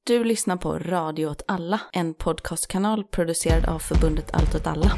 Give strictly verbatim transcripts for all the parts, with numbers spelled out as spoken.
Du lyssnar på Radio åt alla, en podcastkanal producerad av förbundet Allt åt alla.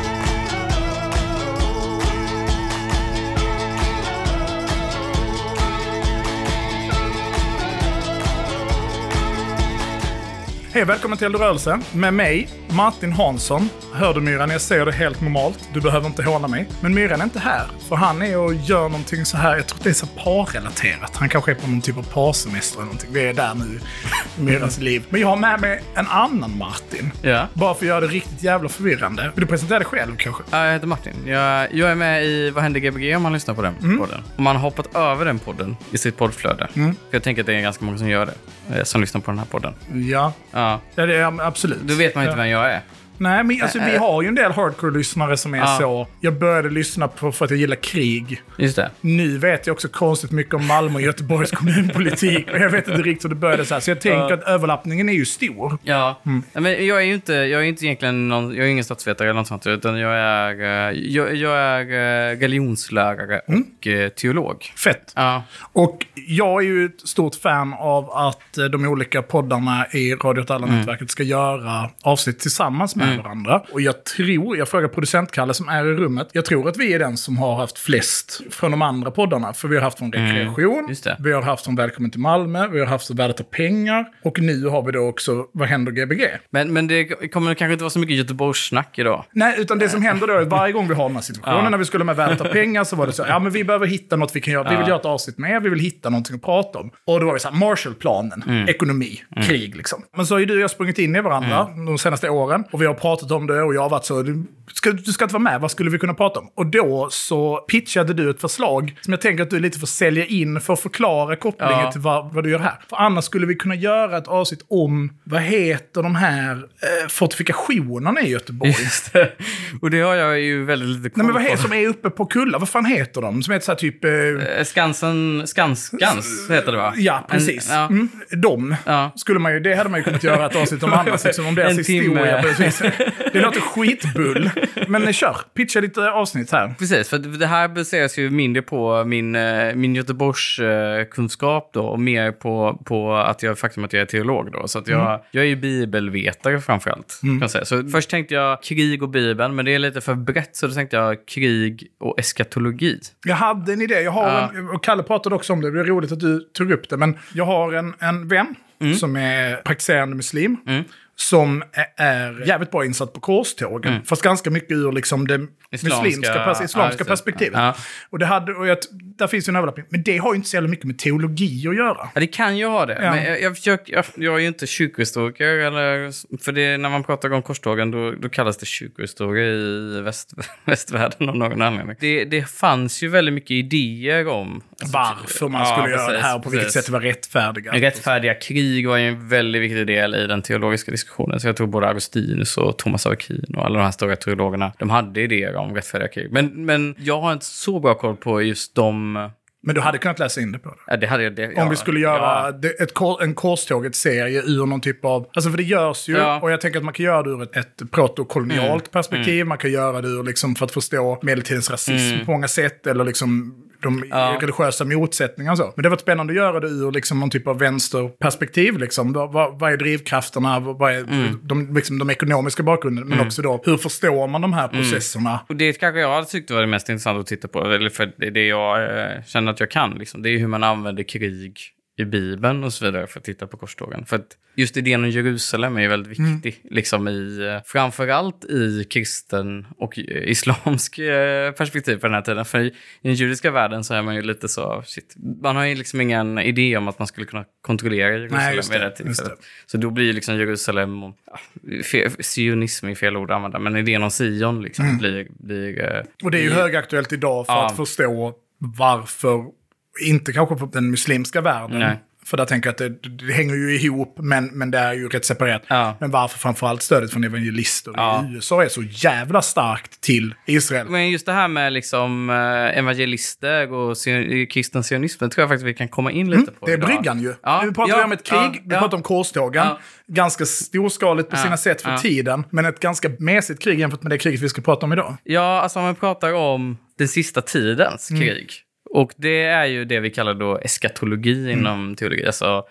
Hej, välkommen till Eldrörelse med mig, Martin Hansson. Hör du Myran, jag säger det helt normalt. Du behöver inte håna mig. Men Myran är inte här, för han är och gör någonting så här. Jag tror det är så parrelaterat. Han kanske är på någon typ av parsemester eller någonting. Vi är där nu i Myrans liv. Men jag har med mig en annan Martin. Ja. Bara för att göra det riktigt jävla förvirrande. Vill du presentera dig själv kanske? Ja, jag heter Martin. Jag, jag är med i Vad händer G B G om man lyssnar på den mm. podden. Och man har hoppat över den podden i sitt poddflöde. Mm. För jag tänker att det är ganska många som gör det. Som lyssnar på den här podden. Ja. Ja. Ja, det är absolut. Då vet man inte ja. vem jag är. Nej, men alltså, vi har ju en del hardcore-lyssnare som är ja. så. Jag började lyssna på för att jag gillar krig. Just det. Nu vet jag också konstigt mycket om Malmö och Göteborgs kommunpolitik. Och jag vet inte riktigt hur det började så här. Så jag tänker ja. att överlappningen är ju stor. Ja, mm. men jag är ju inte, jag är inte egentligen någon, jag är ingen statsvetare eller något sånt. Utan jag är, jag, jag är religionslärare mm. och teolog. Fett. Ja. Och jag är ju ett stort fan av att de olika poddarna i Radio åt alla-nätverket mm. ska göra avsnitt tillsammans med Mm. varandra. Och jag tror, jag frågar producent Kalle som är i rummet, jag tror att vi är den som har haft flest från de andra poddarna. För vi har haft från rekreation, mm, vi har haft från Välkommen till Malmö, vi har haft från Värdet av pengar och nu har vi då också Vad händer G B G? Men, men det kommer kanske inte vara så mycket Göteborgssnack idag. Nej, utan det som händer då är att varje gång vi har den här situationen ja. när vi skulle med Värdet av pengar så var det så, ja men vi behöver hitta något vi kan göra, vi vill ja. göra ett avsnitt med, vi vill hitta någonting att prata om. Och då var det så här, Marshallplanen, mm. ekonomi, mm. krig liksom. Men så har ju du och jag sprungit in i varandra mm. de senaste åren och vi har pratat om det och jag har varit så, du ska, du ska inte vara med, vad skulle vi kunna prata om? Och då så pitchade du ett förslag som jag tänker att du lite får sälja in för att förklara kopplingen ja. till vad, vad du gör här. För annars skulle vi kunna göra ett avsnitt om, vad heter de här eh, fortifikationerna i Göteborg? Just det. Och det har jag ju väldigt lite koll Nej, men vad heter på. Som är uppe på Kulla, vad fan heter de? Som heter så här typ... Eh, Skansen, Skans, Skans heter det va? Ja, precis. En, ja. Mm, de ja. skulle man ju, det hade man ju kunnat göra ett avsnitt om annars, liksom, om deras historia. Precis. Det låter skitbull. Men kör, pitcha lite avsnitt här. Precis, för det här baseras ju mindre på min, min Göteborgs kunskap då, och mer på, på att jag faktum att jag är teolog då. Så att jag, mm. jag är ju bibelvetare framförallt. Mm. Kan jag säga. Så först tänkte jag krig och bibeln, men det är lite för brett, så då tänkte jag krig och eskatologi. Jag hade en idé, jag har ja. en, och Kalle pratade också om det, det är roligt att du tog upp det, men jag har en, en vän mm. som är praktiserande muslim. Mm. Som är jävligt bra insatt på korstågen. Mm. Fast ganska mycket ur liksom det islamska, muslimska pers- islamska ja, perspektivet. Ja. Och, det hade, och jag, där finns ju en överlappning. Men det har ju inte så jävla mycket med teologi att göra. Ja, det kan ju ha det. Ja. Men jag, jag, försöker, jag, jag är ju inte kyrkohistoriker. Eller, för det, när man pratar om korstågen då, då kallas det kyrkohistoria i väst, västvärlden av någon anledning. Det, det fanns ju väldigt mycket idéer om alltså, varför man skulle ja, göra precis, det här och på vilket sätt det var rättfärdiga. Rättfärdiga krig var ju en väldigt viktig del i den teologiska diskussionen. Så jag tror både Augustinus och Thomas av Aquin och alla de här stora teologerna, de hade idéer om rättfärdiga krig. Men, men jag har inte så bra koll på just de... Men du hade kunnat läsa in det på det? Ja, det hade jag. Det, ja, om vi skulle göra ja. det, ett, en korståget-serie ur någon typ av... Alltså för det görs ju, ja. och jag tänker att man kan göra det ur ett, ett protokolonialt mm. perspektiv. Mm. Man kan göra det ur liksom för att förstå medeltidens rasism mm. på många sätt, eller liksom de ja. religiösa motsättningar och så. Men det var spännande att göra det ur liksom någon typ av vänsterperspektiv. Liksom. Vad, vad är drivkrafterna? Vad är mm. de, liksom, de ekonomiska bakgrunden? Men mm. också då, hur förstår man de här processerna? Mm. Och det kanske jag hade tyckt var det mest intressant att titta på. Eller för det, det jag eh, känner att jag kan. Liksom. Det är hur man använder krig i Bibeln och så vidare för att titta på korstågen. För att just idén om Jerusalem är ju väldigt viktig. Mm. Liksom i, framförallt i kristen och islamsk perspektiv på den här tiden. För i den judiska världen så är man ju lite så, shit, man har ju liksom ingen idé om att man skulle kunna kontrollera Jerusalem. Nej, just det, vid det tillfället. Just det. Så då blir ju liksom Jerusalem, och, ja, fe, sionism är fel ord att använda, men idén om Sion liksom mm. blir, blir... Och det är ju blir, högaktuellt idag för ja. att förstå varför, inte kanske på den muslimska världen. Nej. För där tänker jag att det, det hänger ju ihop, men, men det är ju rätt separerat. Ja. Men varför framförallt stödet från evangelister ja. i U S A är så jävla starkt till Israel. Men just det här med liksom äh, evangelister och sion, kristen sionism, tror jag faktiskt vi kan komma in lite mm, på. Det är bryggan ju. Ja. Nu pratar vi ja. om ett krig, ja. vi pratar om korstågen. Ja. Ganska storskaligt på ja. sina sätt för ja. tiden, men ett ganska mesigt krig jämfört med det kriget vi ska prata om idag. Ja, alltså om man pratar om den sista tidens mm. krig. Och det är ju det vi kallar då eskatologi mm. inom teologi. Alltså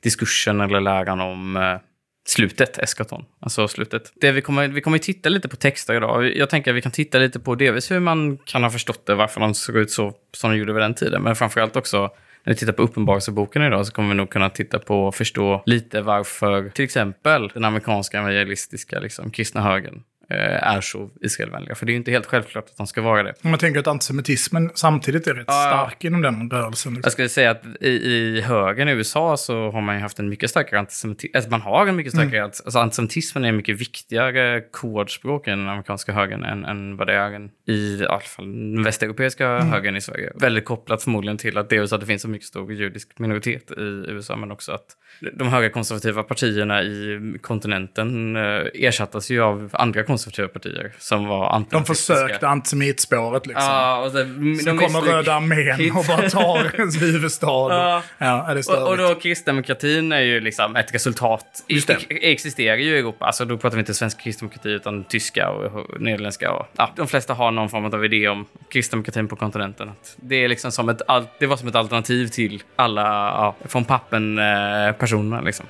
diskursen eller läran om eh, slutet, eskaton. Alltså slutet. Det vi kommer, vi kommer titta lite på texter idag. Jag tänker att vi kan titta lite på delvis hur man kan ha förstått det, varför de såg ut så som de gjorde vid den tiden. Men framförallt också, när vi tittar på Uppenbarelseboken idag så kommer vi nog kunna titta på och förstå lite varför till exempel den amerikanska evangelistiska liksom, kristna högern är så Israelvänliga. För det är ju inte helt självklart att de ska vara det. Man tänker att antisemitismen samtidigt är rätt ja, stark inom den rörelsen. Liksom. Jag skulle säga att i, i högern i U S A så har man ju haft en mycket starkare antisemitism. Alltså man har en mycket starkare... Mm. Alltså antisemitismen är en mycket viktigare kodspråk i den amerikanska högern än, än vad det är en, i, i alla fall den västeuropeiska mm. högern i Sverige. Väldigt kopplat förmodligen till att dels att det finns en mycket stor judisk minoritet i U S A, men också att de höga konservativa partierna i kontinenten ersattes ju av andra konservativa partier som var antisemitiska. De försökte antisemitspåret liksom. Ja, och så, så kommer Röda armén och bara tar ens huvudstad. Ja. Ja, är det och, och då kristdemokratin är ju liksom ett resultat. Just det. I, existerar ju i Europa. Alltså då pratar vi inte svensk kristdemokrati utan tyska och, och nederländska. Och, ja, de flesta har någon form av idé om kristdemokratin på kontinenten. Att det, är liksom som ett, det var som ett alternativ till alla ja, från pappen eh, personerna liksom.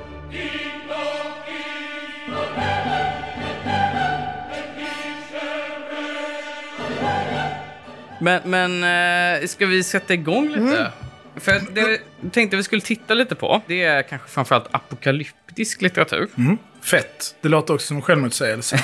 Men, men eh, ska vi sätta igång lite? Mm. För det jag tänkte vi skulle titta lite på, det är kanske framförallt apokalyptisk litteratur. Mm. Fett. Det låter också som självmotsägelse.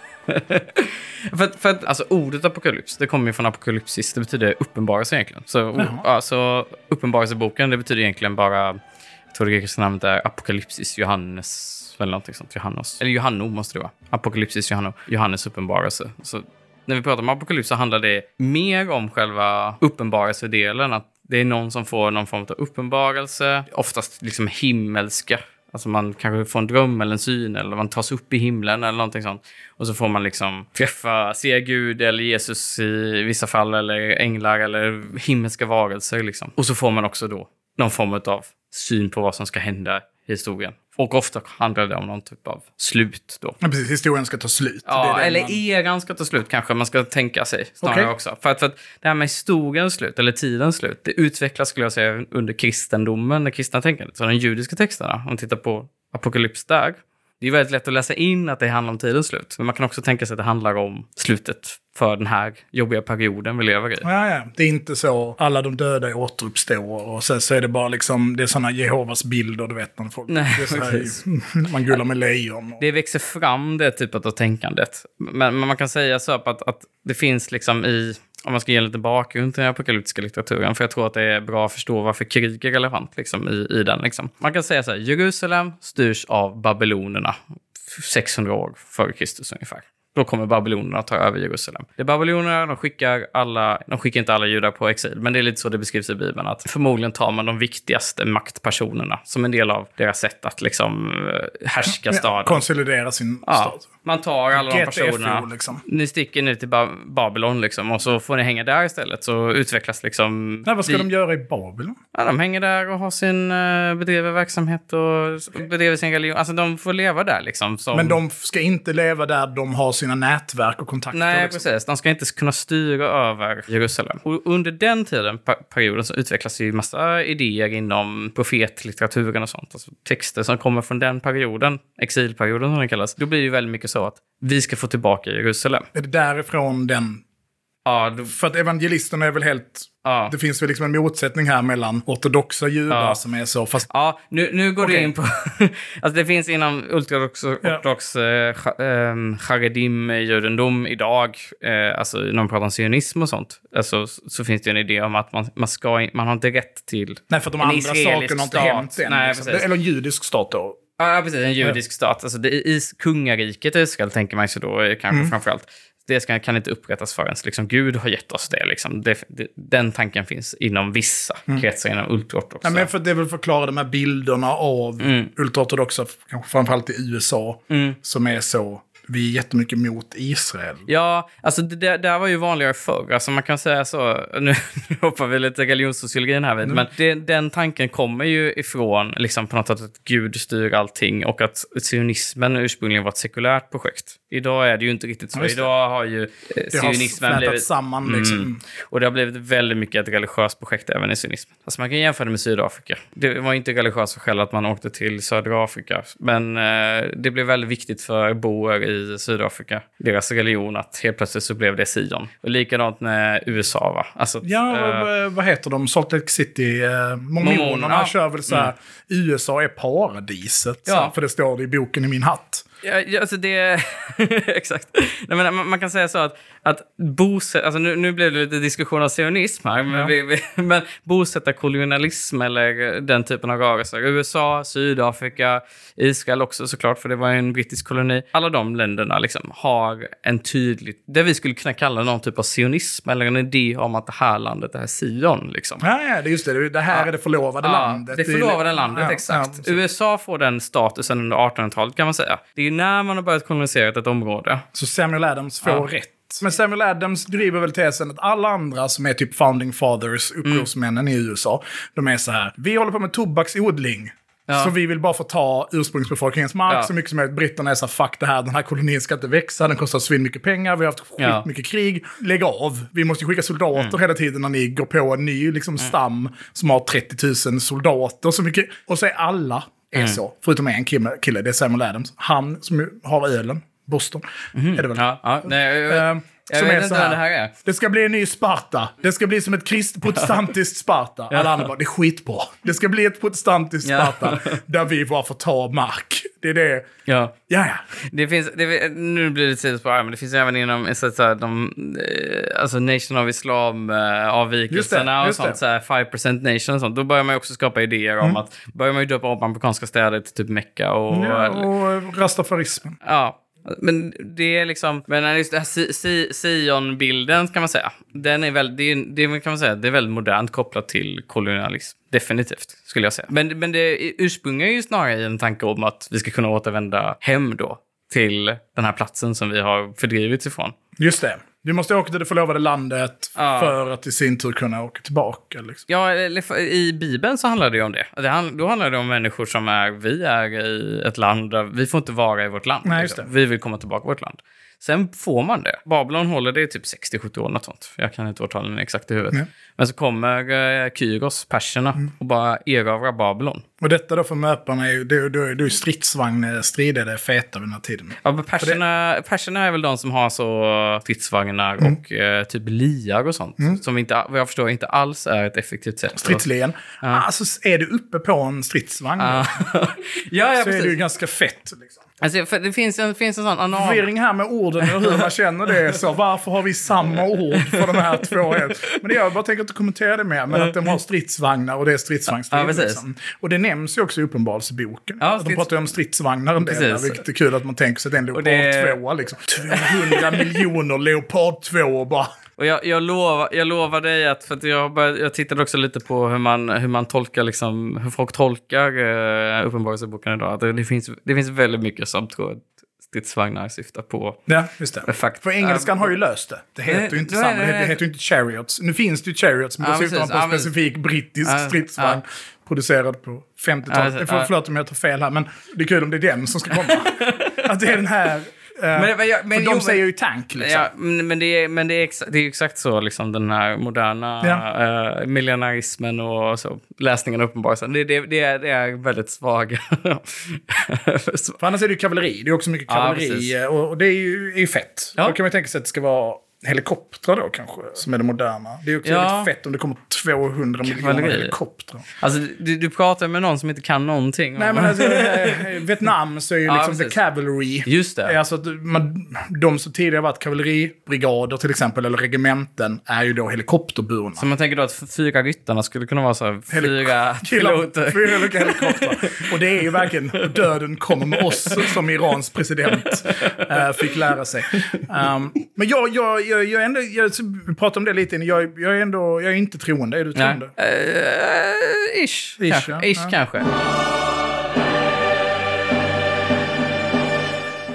för, att, för att alltså, ordet apokalyps, det kommer ju från apokalypsis, det betyder uppenbarelse egentligen. Så uh-huh. alltså, uppenbarelseboken, det betyder egentligen bara, jag tror det grekiska namnet är apokalypsis Johannes, eller någonting sånt, Johannes. Eller Johanno måste det vara. Apokalypsis Johanno, Johannes uppenbarelse. Så när vi pratar om apokalyps så handlar det mer om själva uppenbarelsedelen, att det är någon som får någon form av uppenbarelse, oftast liksom himmelska. Alltså man kanske får en dröm eller en syn eller man tas upp i himlen eller någonting sånt. Och så får man liksom träffa, se Gud eller Jesus i vissa fall eller änglar eller himmelska varelser liksom. Och så får man också då någon form av syn på vad som ska hända i historien. Och ofta handlar det om någon typ av slut då. Ja, precis. Historien ska ta slut. Ja, det det eller man... eran ska ta slut kanske man ska tänka sig snarare okay. också. För att, för att det här med historiens slut eller tidens slut, det utvecklas skulle jag säga under kristendomen, det kristna tänkandet. Så de judiska texterna, om man tittar på apokalyps där, det är väldigt lätt att läsa in att det handlar om tidens slut. Men man kan också tänka sig att det handlar om slutet för den här jobbiga perioden vi lever i. Ja, ja. Det är inte så alla de döda återuppstår och sen så är det bara liksom, det är sådana Jehovas bilder, du vet, när folk, nej, det är så här, man gullar med lejon. Och... Det växer fram det typet av tänkandet. Men, men man kan säga så att, att det finns liksom i, om man ska ge lite bakgrund till den apokalyptiska litteraturen, för jag tror att det är bra att förstå varför krig är relevant liksom, i, i den. Liksom. Man kan säga så här, Jerusalem styrs av babylonerna sexhundra år före Kristus ungefär. Då kommer babylonerna att ta över Jerusalem. Det är babylonerna, de skickar alla, de skickar inte alla judar på exil, men det är lite så det beskrivs i Bibeln, att förmodligen tar man de viktigaste maktpersonerna som en del av deras sätt att liksom härska staden. Konsolidera sin ja, stad. Man tar alla de personerna, liksom. Ni sticker ner till ba- Babylon liksom, och så får ni hänga där istället, så utvecklas liksom... Nej, vad ska de, de göra i Babylon? Ja, de hänger där och har sin uh, bedriver verksamhet och bedriver sin religion. Alltså de får leva där liksom. Som... Men de ska inte leva där de har sina nätverk och kontakter. Nej, liksom. precis. De ska inte kunna styra över Jerusalem. Och under den tiden, per- perioden, så utvecklas ju massa idéer inom profetlitteraturen och sånt. Alltså texter som kommer från den perioden, exilperioden som den kallas. Då blir det ju väldigt mycket så att vi ska få tillbaka Jerusalem. Är det därifrån den... Ja, då... För att evangelisterna är väl helt... Ja. Det finns väl liksom en motsättning här mellan ortodoxa judar ja. som är så... Fast... Ja, nu, nu går okay. du in på... alltså det finns inom ultraortodox ortodox, ja. eh, charedim-judendom idag, eh, alltså när man pratar om sionism och sånt, alltså, så finns det en idé om att man, man, ska, man har inte rätt till... Nej, för att de andra sakerna har inte hänt än. Nej, liksom. Eller en judisk stat då. Ja, precis. En judisk ja. stat. Alltså det, i kungariket Israel tänker man sig då kanske mm. framförallt. Det ska, kan inte upprättas förrän liksom, Gud har gett oss det, liksom. det, det. Den tanken finns inom vissa mm. kretsar inom ultraortodoxa. Ja, men för det vill förklara de här bilderna av mm. ultraortodoxa, kanske framförallt i U S A, mm. som är så vi är jättemycket mot Israel. Ja, alltså det där, det där var ju vanligare förr. Alltså man kan säga så, nu, nu hoppar vi lite religionssociologin här vid, mm. men det, den tanken kommer ju ifrån liksom på något sätt att Gud styr allting och att sionismen ursprungligen var ett sekulärt projekt. Idag är det ju inte riktigt så. Idag har ju eh, sionismen har blivit... samman liksom. Mm, och det har blivit väldigt mycket ett religiöst projekt även i sionismen. Alltså man kan jämföra det med Sydafrika. Det var inte religiöst för själv att man åkte till södra Afrika, men eh, det blev väldigt viktigt för boer i Sydafrika, deras religion, att helt plötsligt så blev det Sion. Och likadant med U S A, va? Alltså, ja, äh, vad heter de? Salt Lake City, äh, mormonerna ja. kör väl så här, mm. U S A är paradiset, ja. så, för det står det i boken i min hatt. Ja, ja, alltså det... Exakt. Nej, men man, man kan säga så att, att bosätt... Alltså nu, nu blev det lite diskussion av sionism här, men, ja. vi, vi, men bosättarkolonialism eller den typen av rörelser. U S A, Sydafrika, Israel också såklart, för det var en brittisk koloni. Alla de länderna liksom har en tydlig... Det vi skulle kunna kalla någon typ av sionism eller en idé om att det här landet är Sion. Liksom. Ja, ja, det är just det. Det här ja. är det förlovade ja, landet. det förlovade landet, ja, exakt. Ja, U S A får den statusen under artonhundratalet kan man säga. Det är när man har börjat kolonisera ett område. Så Samuel Adams får ja. rätt. Men Samuel Adams driver väl tesen att alla andra som är typ founding fathers, upprorsmännen mm. i U S A, de är så här, vi håller på med tobaksodling. Ja. Så vi vill bara få ta ursprungsbefolkningens mark ja. så mycket som möjligt. Britterna är så här, fuck det här, den här kolonin ska inte växa, den kostar svin mycket pengar, vi har haft ja. mycket krig. Lägg av, vi måste skicka soldater mm. hela tiden när ni går på en ny liksom, mm. stam som har trettio tusen soldater. Så mycket. Och så är alla är mm. så, förutom en kille, det är Samuel Adams. Han som har ölen, Boston, mm. är det väl? Ja, ja. Nej, jag, jag, uh, jag som vet är inte så här, vad det här är. Det ska bli en ny Sparta. Det ska bli som ett krist protestantiskt Sparta. Alla andra bara, det är skitbra. Det ska bli ett protestantiskt Sparta där vi bara får ta mark. Det är det. Ja. Ja, ja. Det finns, det, nu blir det sidospår, men det finns även inom så att säga, de, alltså Nation of Islam äh, avvikelserna och sånt, så här five percent nation och sånt. Då börjar man ju också skapa idéer om mm. att, börjar man ju döpa om amerikanska städer till typ Mecka och... Ja, och rastafarismen. Ja. Men det är liksom, men just det här Sion-bilden kan man säga, den är väl, det, är, det kan man säga, det är väldigt modernt kopplat till kolonialism. Definitivt, skulle jag säga. Men, men det ursprungar ju snarare i en tanke om att vi ska kunna återvända hem då till den här platsen som vi har fördrivits ifrån. Just det. Vi måste åka till det förlovade landet ja. för att i sin tur kunna åka tillbaka. Liksom. Ja, i Bibeln så handlar det ju om det. det hand, då handlar det om människor som är, vi är i ett land där vi får inte vara i vårt land. Nej, just det. Vi vill komma tillbaka till vårt land. Sen får man det. Babylon håller det i typ sextio sjuttio år, något sånt. Jag kan inte årtalen exakt i huvudet. Mm. Men så kommer uh, Kyros, perserna, mm. och bara erövrar Babylon. Och detta då för möparna är ju, det, det, det är stridsvagn, strider feta vid den här tiden. Ja, men perserna, det... perserna är väl de som har så stridsvagnar mm. och uh, typ liar och sånt. Mm. Som inte, vad jag förstår, inte alls är ett effektivt sätt. Stridslien. Ja. Alltså är du uppe på en stridsvagn ja. ja, ja, så precis. är det ju ganska fett liksom. Alltså, för det finns en, finns en sån anal... Förvirring här med orden och hur man känner det. Så varför har vi samma ord för de här två? Men det jag bara tänker inte kommentera det mer. Men att de har stridsvagnar och det är stridsvagnsstrid. Ja, liksom. Och det nämns ju också i Uppenbarelseboken. Ja, strids... De pratar ju om stridsvagnar en del. Där, vilket är kul att man tänker sig att det är en Leopard det... två. Liksom. tvåhundra miljoner Leopard två bara... Och jag, jag, lovar, jag lovar dig att, för att jag, började, jag tittade också lite på hur man, hur man tolkar, liksom, hur folk tolkar uh, Uppenbarelseboken idag. Att det, det, finns, det finns väldigt mycket som tror att stridsvagnar syftar på. Ja, just det. Fakt. För engelskan uh, har ju löst det. Det heter ju inte samma, det heter, det heter ju inte chariots. Nu finns det ju chariots, men ja, då syftar man på en ja, specifik brittisk ja, stridsvagn. Ja. Producerad på femtiotalet. Ja, det får förlåt om jag tar fel här, men det är kul om det är den som ska komma. Att det är den här... Uh, men, men, men, de jo, säger ju tank liksom. Ja, men det är, men det är, exakt, det är exakt så liksom, den här moderna ja. uh, millennarismen och så, läsningen uppenbarelsen. Det, det, det, är, det är väldigt svaga. För annars är det ju kavalleri. Det är också mycket kavalleri. Ja, och, och det är ju, är ju fett. Ja. Då kan man tänka sig att det ska vara helikoptrar då kanske, som är det moderna. Det är också ja. väldigt fett om det kommer tvåhundra miljoner helikoptrar. Alltså, du, du pratar med någon som inte kan någonting. Nej, men alltså, i Vietnam så är ju liksom ja, the cavalry. Just det. Alltså, man, de som tidigare varit kavalleribrigader till exempel, eller regementen, är ju då helikopterburna. Så man tänker då att fyra ryttarna skulle kunna vara så här, fyra piloter. Fyra olika helikoptrar. Och det är ju verkligen, döden kommer med oss, som Irans president äh, fick lära sig. Um, men jag, jag Jag, jag, ändå, jag pratar om det lite. Jag, jag, är ändå, jag är inte troende. Är du troende? Uh, ish. Ish, kanske. Ja. Ish ja. kanske. Men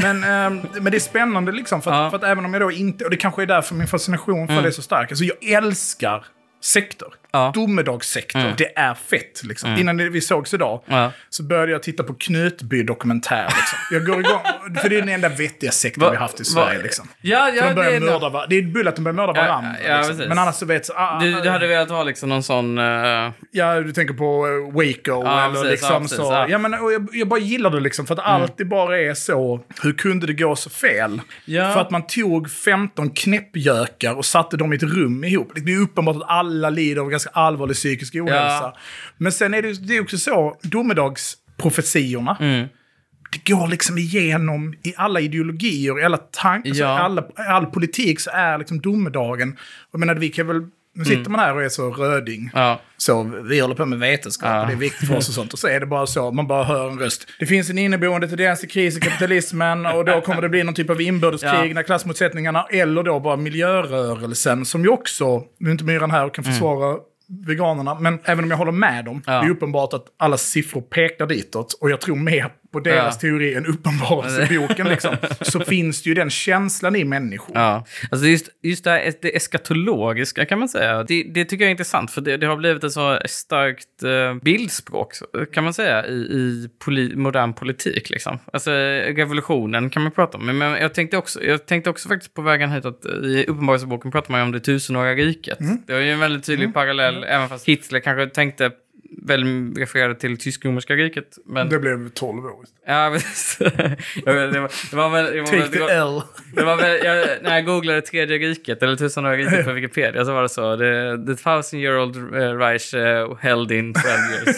Men, eh, men det är spännande liksom, för att, Ja. för att även om jag då inte, och det kanske är därför min fascination för Mm. det är så stark, alltså jag älskar sektor. Ja. Domedagssektor, Mm. det är fett liksom. Mm. Innan det, vi sågs idag Ja. så började jag titta på Knutby-dokumentär liksom. Jag går igång, för det är den enda vettiga sektorn Va- vi haft i va- Sverige liksom. Ja, För ja, de börjar det är mörda var- det är bull att de börjar mörda Ja, varandra. ja, liksom. precis. Men annars så vet ah, Du, du hade velat ha liksom någon sån... Uh... Ja, du tänker på uh, Waco Ja, eller precis, liksom ja, precis, så. ja. Ja, men och jag, jag bara gillar det liksom för att Mm. allt det bara är så. Hur kunde det gå så fel? Ja. För att man tog femton knäppjökar och satte dem i ett rum ihop. Det är uppenbart att alla lider av ganska allvarlig psykisk ohälsa. Ja. Men sen är det, det är också så, domedagsprofetiorna. Mm. Det går liksom igenom i alla ideologier, i alla tankar, Ja. alla, all politik så är liksom domedagen. Jag menar, vi kan väl, nu sitter man här och är så röding. Ja. Så vi håller på med vetenskap Ja. och det är viktigt för oss och sånt. Och så är det bara så, man bara hör en röst. Det finns en inneboende tendens i kris i kapitalismen och då kommer det bli någon typ av inbördeskrig Ja. när klassmotsättningarna, eller då bara miljörörelsen som ju också, nu är inte Myran här och kan försvara veganerna, men även om jag håller med dem, Ja. det är uppenbart att alla siffror pekar ditåt och jag tror mer på deras Ja. teori än uppenbarelseboken liksom, så finns det ju den känslan i människor. Ja, alltså just, just det, här, det eskatologiska kan man säga. Det, det tycker jag är intressant för det, det har blivit ett så starkt eh, bildspråk kan man säga i, i poli, modern politik liksom. Alltså revolutionen kan man prata om. Men, men jag, tänkte också, jag tänkte också faktiskt på vägen hit att i uppenbarelseboken pratar man ju om det tusenåriga riket. Mm. Det är ju en väldigt tydlig mm. parallell, mm. även fast Hitler kanske tänkte väl refererade till tysk-romerska riket. Men... Det blev tolv år. Ja, precis. det var, det var väl... Det var Take väl, the det var, L. Det var väl, jag, när jag googlade tredje riket, eller tusenåriga riket på Wikipedia, så var det så. The, the thousand year old uh, Reich uh, held in twelve years.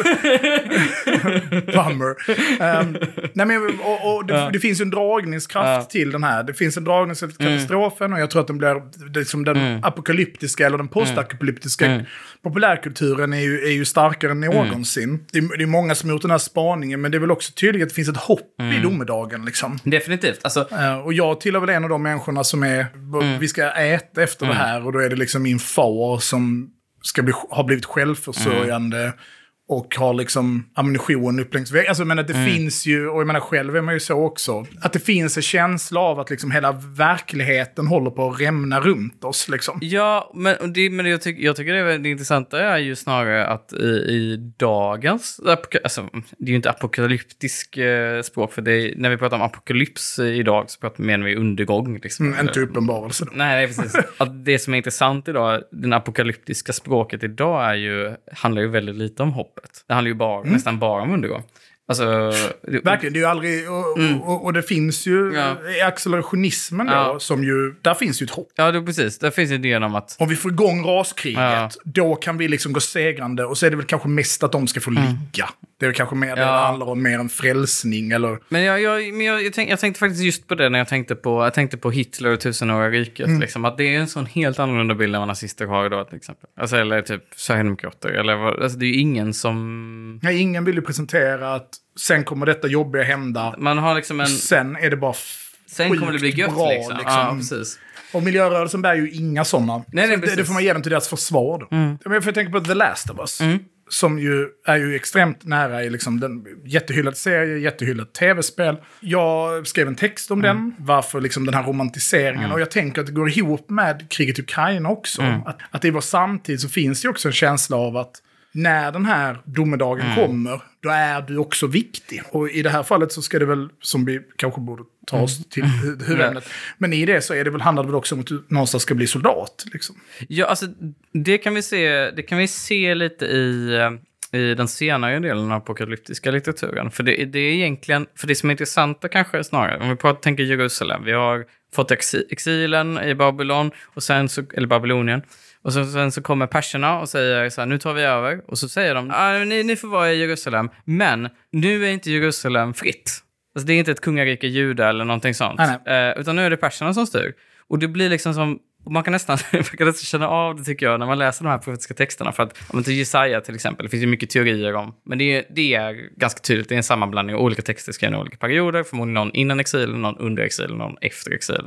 Bummer. Um, nej men, och, och det, Ja. det finns en dragningskraft Ja. till den här. Det finns en dragningskraft till katastrofen Mm. och jag tror att den blir liksom den Mm. apokalyptiska eller den postapokalyptiska Mm. populärkulturen är ju, är ju starkare än någonsin. Mm. Det, är, det är många som har gjort den här spaningen, men det är väl också tydligt att det finns ett hopp Mm. i domedagen liksom. Definitivt. Alltså, Uh, och jag tillhör väl en av de människorna som är, Mm. vi ska äta efter Mm. det här och då är det liksom min far som ska bli, har blivit självförsörjande Mm. och har liksom ammunition upp längs vägen. Alltså jag menar, det Mm. finns ju, och jag menar själv är man ju så också, att det finns en känsla av att liksom hela verkligheten håller på att rämna runt oss liksom. ja, men, det, men jag, tyck, jag tycker det, är, det intressanta är ju snarare att i, i dagens... Apoka, alltså, det är ju inte apokalyptisk eh, språk, för det, när vi pratar om apokalyps idag så pratar menar vi undergång. Liksom. Mm, inte uppenbarelse då. Nej, nej, precis. Att det som är intressant idag, det apokalyptiska språket idag är ju, handlar ju väldigt lite om hoppet. Det handlar ju bara, mm. nästan bara om undergång. Alltså, verkligen, det är ju aldrig, och, Mm. och, och det finns ju Ja. i accelerationismen då, Ja. som ju, där finns ju ett hopp. ja, det, precis. Där finns idén om att... Om vi får igång raskriget, Ja. då kan vi liksom gå segrande. Och så är det väl kanske mest att de ska få ligga. Det är väl kanske mer det Ja. det handlar om, mer en frälsning eller... Men jag, jag, men jag, jag, tänk, jag tänkte faktiskt just på det när jag tänkte på, jag tänkte på Hitler och tusenåriga riket. Mm. Liksom, att det är en sån helt annorlunda bild än vad nazister har idag till exempel. Alltså, eller typ Sverigedemokrater. Eller vad, alltså, det är ju ingen som... Nej, ingen vill ju presentera att sen kommer detta jobbiga hända. Man har liksom en... Sen är det bara Sen kommer det bli gött bra, liksom. liksom. Ja, precis. Och miljörörelsen bär ju inga sådana. Nej, nej, Så det, precis. det får man ge dem till deras försvar då. Mm. Men jag får tänka på The Last of Us. Mm. Som ju är ju extremt nära i liksom den jättehyllad serie, jättehyllad tv-spel. Jag skrev en text om Mm. den, varför liksom den här romantiseringen. Mm. Och jag tänker att det går ihop med kriget i Ukraina också. Mm. Att, att i vår samtid så finns det också en känsla av att när den här domedagen Mm. kommer, då är du också viktig. Och i det här fallet så ska det väl, som vi kanske borde ta oss till hu- huvudämnet. Men i det så är det väl, handlar det väl också om att du någonstans ska bli soldat. Liksom. Ja, alltså det kan vi se, det kan vi se lite i, eh, i den senare delen av apokalyptiska litteraturen. För det, det är egentligen, för det som är intressanta kanske snarare, om vi pratar, tänker Jerusalem, vi har fått exi, exilen i Babylon, och sen så, eller Babylonien. Och så, sen så kommer perserna och säger så här, nu tar vi över. Och så säger de, ah, ni, ni får vara i Jerusalem. Men nu är inte Jerusalem fritt. Alltså det är inte ett kungarike Juda eller någonting sånt. Nej, nej. Eh, utan nu är det perserna som styr. Och det blir liksom som, man kan nästan, man kan nästan känna av det tycker jag när man läser de här profetiska texterna. För att, om man tar Jesaja till exempel, det finns ju mycket teorier om. Men det är, det är ganska tydligt, det är en sammanblandning av olika texter skrivna i olika perioder. Förmodligen någon innan exilen, någon under exilen, någon efter exilen.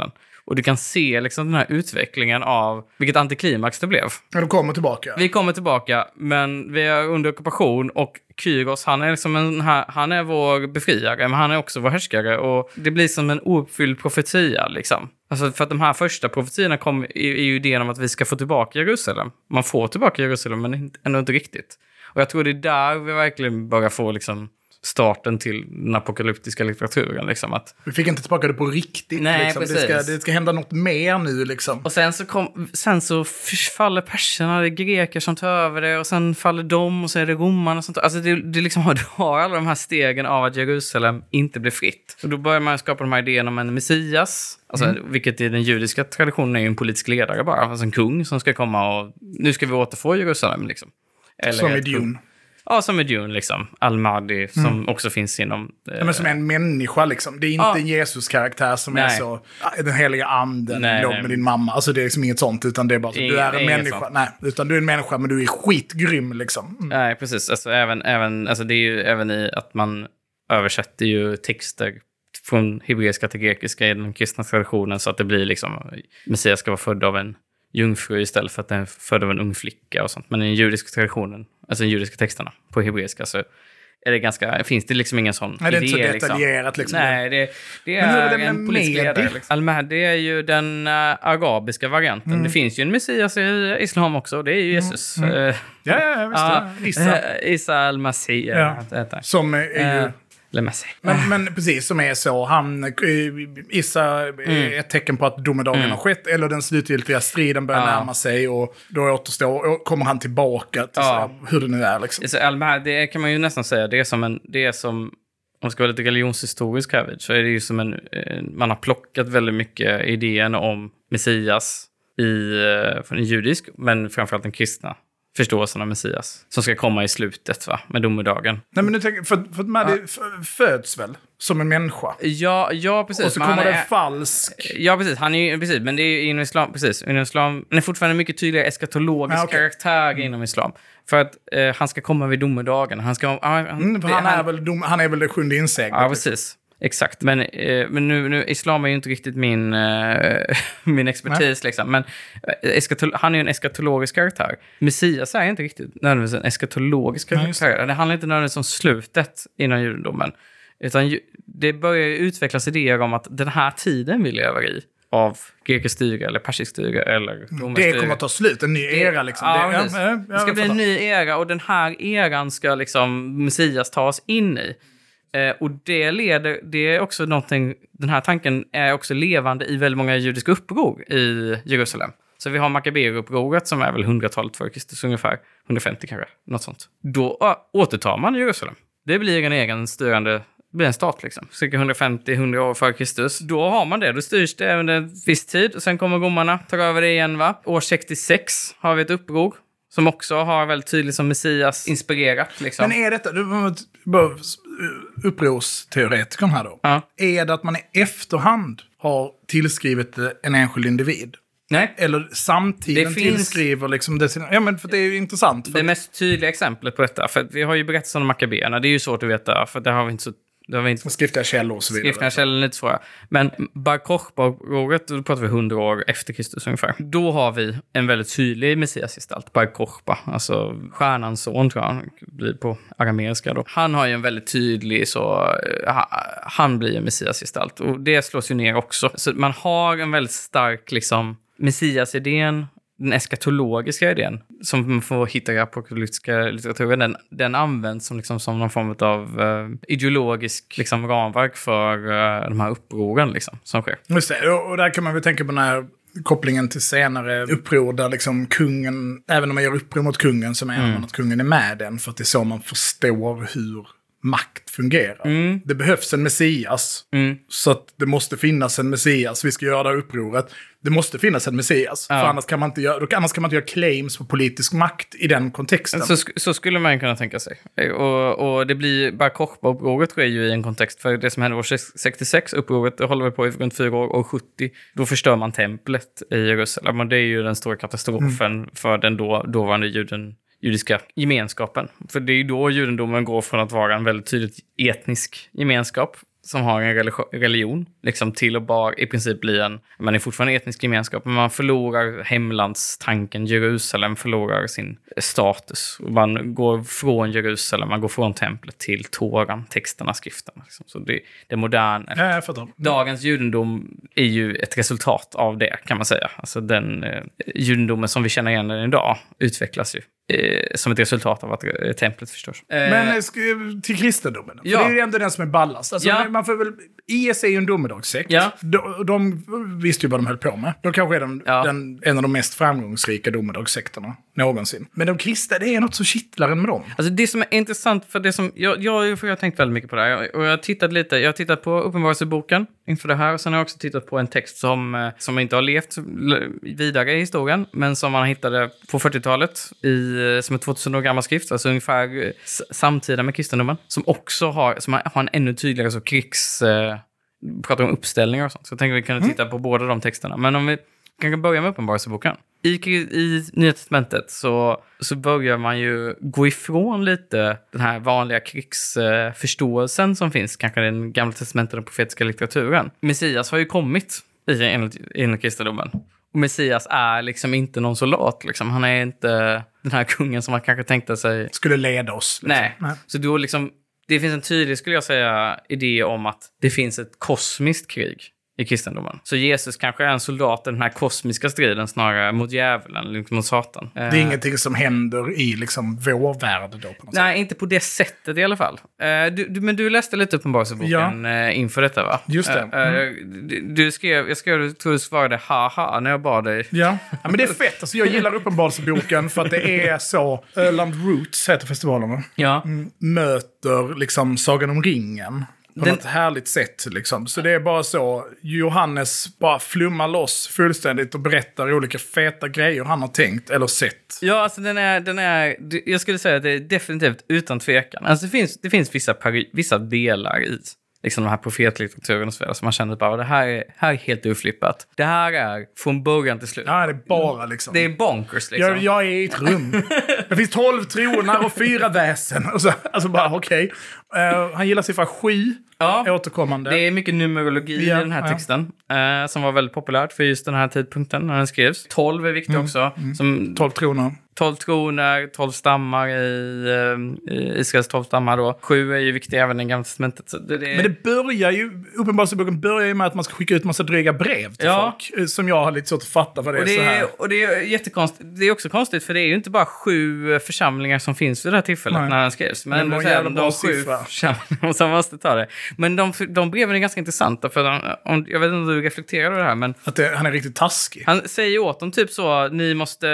Och du kan se liksom den här utvecklingen av vilket antiklimax det blev. Ja, de kommer tillbaka. Vi kommer tillbaka, men vi är under ockupation och Kyros, han är liksom en, han är vår befriare, men han är också vår härskare och det blir som en ouppfylld profetia liksom. Alltså för att de här första profetierna kom är, är ju idén om att vi ska få tillbaka Jerusalem. Man får tillbaka Jerusalem, men ändå inte riktigt. Och jag tror det är där vi verkligen börjar få liksom starten till den apokalyptiska litteraturen. Liksom, att... Vi fick inte tillbaka det på riktigt. Nej, liksom. precis. Det ska, det ska hända något mer nu. Liksom. Och sen så, kom, sen så faller perserna, det är greker som tar över det. Och sen faller de och så är det romarna som tar... Alltså det, det liksom, du har alla de här stegen av att Jerusalem inte blir fritt. Och då börjar man skapa de här idéerna om en messias. Alltså, mm. Vilket i den judiska traditionen är ju en politisk ledare bara. Alltså en kung som ska komma och... Nu ska vi återfå Jerusalem liksom. Eller som i Dune. Ja, som är Dune liksom. Al-Mahdi som mm. också finns inom... Eh... Ja, men som är en människa liksom. Det är inte ja. en Jesus-karaktär som nej. är så... Den heliga anden, nej, låg nej. med din mamma. Alltså det är liksom inget sånt, utan det är bara så. Det, du är en människa. Sånt. Nej, utan du är en människa, men du är skitgrym liksom. Mm. Nej, precis. Alltså även, även, alltså det är ju även i att man översätter ju texter från hebreiska till grekiska i den kristna traditionen så att det blir liksom... Messias ska vara född av en jungfru istället för att den är född av en ung flicka och sånt. Men i den judiska traditionen, alltså de judiska texterna på hebreiska, så är det ganska, finns det liksom ingen sån nej, idé. Det är inte så detaljerat liksom. Nej, det, det är, är det en politisk ledare. Liksom. Al-Mahdi är ju den uh, arabiska varianten. Mm. Det finns ju en messias i islam också, det är ju Jesus. Mm. Mm. Uh, ja, ja, visst. Ja. Isa. Uh, Isa al-Masih. Ja. Som är ju... Uh. Men, men precis som är så, han, Issa mm. är ett tecken på att domedagen mm. har skett, eller den slutgiltiga striden börjar ja. närma sig och då återstår, och kommer han tillbaka till ja. så, hur det nu är. Liksom. Så, det kan man ju nästan säga, det är som en, det är som, om man ska vara lite religionshistorisk här, så är det ju som en, man har plockat väldigt mycket idén om Messias i, från en judisk, men framförallt den kristna förståelsen av Messias som ska komma i slutet va, med domedagen. Nej, men nu tänker, för, för att Mahdi ja. föds väl som en människa. Ja, ja precis. Och så kommer det är, falsk. Ja, precis. Han är ju, precis, men det är ju inom islam, precis. Inom islam, han är fortfarande mycket tydligare eskatologisk ja, okay. karaktär mm. inom islam. För att eh, han ska komma vid domedagen. Han ska... Ah, han, mm, för han, han, är väl dom, han är väl det sjunde inseglet. Ja, precis. Exakt, men, eh, men nu, nu, islam är ju inte riktigt min, eh, min expertis Nej. liksom. Men eh, eskatol- han är ju en eskatologisk karaktär. Messias är inte riktigt nödvändigtvis en eskatologisk karaktär. Nej, det handlar inte nödvändigtvis om slutet inom judendomen. Utan ju, det börjar ju utvecklas idéer om att den här tiden vi lever i, av grekisk styre eller persisk styre eller romersk styre. Det kommer att ta slut, en ny era liksom. Ja, det, ja, ja, det ska bli en ny era och den här eran ska liksom Messias ta oss in i. Eh, och det leder, det är också någonting, den här tanken är också levande i väldigt många judiska uppror i Jerusalem. Så vi har Makabeer-upproret som är väl hundratalet före Kristus ungefär, hundrafemtio kanske, något sånt. Då äh, återtar man Jerusalem. Det blir en egen styrande, det blir en stat liksom, cirka hundrafemtio till hundra år före Kristus. Då har man det, då styrs det under en viss tid och sen kommer romarna, tar över det igen va. År sextiosex har vi ett uppror. Som också har väldigt tydligt som Messias inspirerat. Liksom. Men är detta, du upprorsteoretikern här då. Ja. Är det att man i efterhand har tillskrivit en enskild individ? Nej. Eller samtiden det tillskriver finns... liksom det. Ja, men för det är ju intressant. För det mest tydliga exemplet på detta, för vi har ju berättat om Makabeerna, det är ju svårt att veta, för det har vi inte så... Det har vi inte... Skriftliga källor och så vidare. Skriftliga källor är lite svåra. Men Bar Kokhba-året, då pratar vi hundra år efter Kristus ungefär. Då har vi en väldigt tydlig messiasgestalt, Bar Kokhba. Alltså stjärnans son tror jag, blir på arameiska då. Han har ju en väldigt tydlig så... Han blir en messiasgestalt. Och det slås ju ner också. Så man har en väldigt stark liksom messiasidén, den eskatologiska idén som man får hitta i apokalyptiska litteraturen, den, den används som, liksom, som någon form av uh, ideologisk liksom, ramverk för uh, de här upproren liksom, som sker. Just det, och där kan man väl tänka på den här kopplingen till senare uppror där liksom kungen, även om man gör uppror mot kungen så menar man mm. att kungen är med den för att det är så man förstår hur makt fungerar. Mm. Det behövs en messias. Mm. Så att det måste finnas en messias. Vi ska göra det här upproret. Det måste finnas en messias. Ja. För annars kan man inte göra, annars kan man inte göra claims på politisk makt i den kontexten. Så, så skulle man kunna tänka sig. Och, och det blir, Bar Kokhba-upproret sker ju i en kontext. För det som hände år sextiosex, upproret det håller vi på i runt fyra år. Och sjuttio, då förstör man templet i Jerusalem. Och det är ju den stora katastrofen mm. för den då, dåvarande juden. Judiska gemenskapen. För det är ju då judendomen går från att vara en väldigt tydligt etnisk gemenskap som har en religi- religion liksom till och bara i princip bli en, man är fortfarande etnisk gemenskap, men man förlorar hemlandstanken. Jerusalem förlorar sin status. Man går från Jerusalem, man går från templet till Toran, texterna, skrifterna. Liksom. Så det, det moderna. Ja, jag fattar. Dagens judendom är ju ett resultat av det, kan man säga. Alltså den eh, judendomen som vi känner igen den idag utvecklas ju. Eh, som ett resultat av att eh, templet förstörs. Eh, Men sk- till kristendomen. Ja. För det är ju ändå den som är ballast. Alltså, Ja. man får väl, I S är ju en domedagssekt. Ja. De, de visste ju vad de höll på med. De kanske är de, Ja. den, en av de mest framgångsrika domedagssekterna någonsin. Men de kristna, det är något så kittlare med dem. Alltså det som är intressant, för det som jag, jag, för jag har tänkt väldigt mycket på det här, och jag har tittat lite, jag har tittat på Uppenbarelseboken inför det här, och sen har jag också tittat på en text som, eh, som inte har levt vidare i historien, men som man hittade på fyrtiotalet i, eh, som är tvåtusen år gammal skrift, alltså ungefär eh, s- samtida med kristendomen, som också har, som har, har en ännu tydligare så krigs, eh, pratar om uppställningar och sånt, så jag tänker vi kan titta på båda de texterna. Men om vi kan börja med Uppenbarelseboken. I, I Nya testamentet så, så börjar man ju gå ifrån lite den här vanliga krigsförståelsen eh, som finns, kanske den gamla testamentet och den profetiska litteraturen. Messias har ju kommit i enligt, enligt kristendomen. Och Messias är liksom inte någon soldat. Liksom. Han är inte den här kungen som man kanske tänkte sig... Skulle leda oss. Liksom. Nej. Nej. Så då liksom... Det finns en tydlig, skulle jag säga, idé om att det finns ett kosmiskt krig i kristendomen. Så Jesus kanske är en soldat i den här kosmiska striden snarare mot djävulen, liksom mot Satan. Det är ingenting som händer i liksom vår värld då på något Nej, inte på det sättet i alla fall. Uh, du, du, men du läste lite Uppenbarelseboken ja. uh, inför detta, va? Just det. Mm. Uh, du, du skrev, jag skrev, tror du svarade haha när jag bad dig. Ja. Ja, men det är fett. Alltså, jag gillar Uppenbarelseboken för att det är så... Öland Roots heter festivalen, va? Ja. Mm, möter liksom Sagan om ringen. På Den... något härligt sätt liksom. Så det är bara så. Johannes bara flummar loss fullständigt och berättar olika feta grejer han har tänkt eller sett. Ja, alltså den är, den är... Jag skulle säga att det är definitivt utan tvekan. Alltså det finns, det finns vissa, pari, vissa delar i liksom den här profetlitteraturen och så vidare som man känner bara, det här är, här är helt urflippat. Det här är från början till slut. Ja, det är bara liksom. Det är bonkers liksom. Jag, jag är i ett rum. Det finns tolv tronar och fyra väsen. Och så, alltså bara, okej. Okay. Uh, han gillar siffra sju. Ja, återkommande. Det är mycket numerologi ja, i den här texten. Ja. Eh, som var väldigt populärt för just den här tidpunkten när den skrevs. tolv är viktigt mm, också. Mm. Som, tolv troner. tolv troner, tolv stammar i, eh, i Israels tolv stammar då. Sju är ju viktigt även i Gamla testamentet. Så det, det... Men det börjar ju, Uppenbarelseboken börjar ju med att man ska skicka ut massa dryga brev till ja. folk. Som jag har lite svårt att fatta vad det, och det är så här. Och det är jättekonstigt. Det är också konstigt för det är ju inte bara sju församlingar som finns vid det här tillfället Nej. när den skrevs. Men ändå säger de sju församlingar som måste ta det. Men de, de breven är ganska intressanta för de, om, jag vet inte om du reflekterar över det här, men... Att det, han är riktigt taskig. Han säger åt dem typ så, ni måste...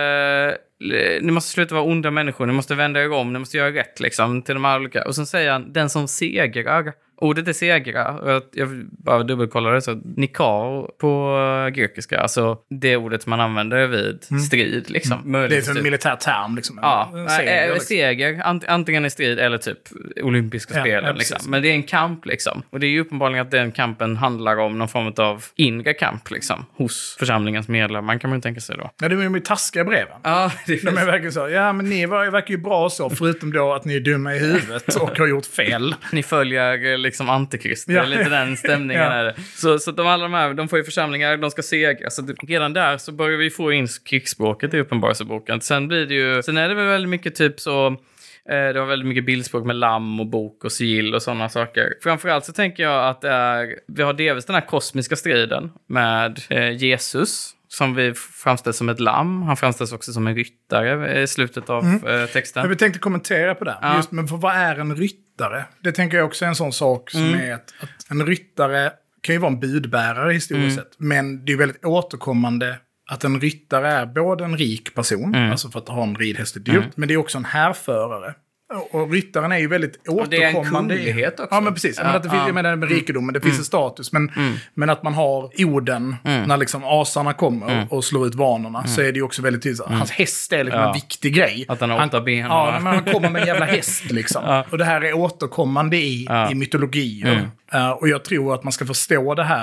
Ni måste sluta vara onda människor, ni måste vända er om, ni måste göra rätt liksom till de här olika. Och sen säger han, den som segrar, ordet är segra, och jag, jag bara dubbelkollade så, nikao på grekiska, alltså det ordet man använder vid mm. strid liksom. Mm. Det är en militär term liksom. Ja, seger, äh, liksom. seger, antingen i strid eller typ olympiska ja, spelen ja, liksom. Men det är en kamp liksom. Och det är ju uppenbarligen att den kampen handlar om någon form av inre kamp liksom, hos församlingens medlemmar, kan man ju tänka sig då. Ja, det är ju med taskiga breven. Ja, det de är verkligen så, ja men ni var, verkar ju bra så, förutom då att ni är dumma i huvudet och har gjort fel. Ni följer liksom antikrist, ja. det är lite den stämningen ja. är. Så, så de alla de här, de får ju församlingar, de ska segra. Så det, redan där så börjar vi få in krigsspråket i Uppenbarelseboken. Sen blir det ju, sen är det väl väldigt mycket typ så, eh, det var väldigt mycket bildspråk med lamm och bok och sigill och sådana saker. Framförallt så tänker jag att det är, vi har delvis den här kosmiska striden med eh, Jesus, som vi framställs som ett lamm. Han framställs också som en ryttare i slutet av mm. eh, texten. Men vi tänkte kommentera på det. Ja. Just, men för vad är en ryttare? Det tänker jag också är en sån sak som mm. är att, att en ryttare kan ju vara en budbärare historiskt mm. sett. Men det är väldigt återkommande att en ryttare är både en rik person, mm. alltså för att ha en ridhäst är dyrt, mm. men det är också en härförare. Och ryttaren är ju väldigt återkommande. Och det är en kunglighet också. Ja, men precis. Ja, men att det finns, ja. Jag menar med rikedomen, det finns mm. en status. Men, mm. men att man har Oden, mm. när liksom asarna kommer mm. och slår ut vanorna, mm. så är det ju också väldigt tydligt. Mm. Hans häst är liksom ja. en viktig grej. Att han har åtta ben. Ja, men han kommer med en jävla häst liksom. Ja. Och det här är återkommande i, ja. i mytologier. Mm. Uh, och jag tror att man ska förstå det här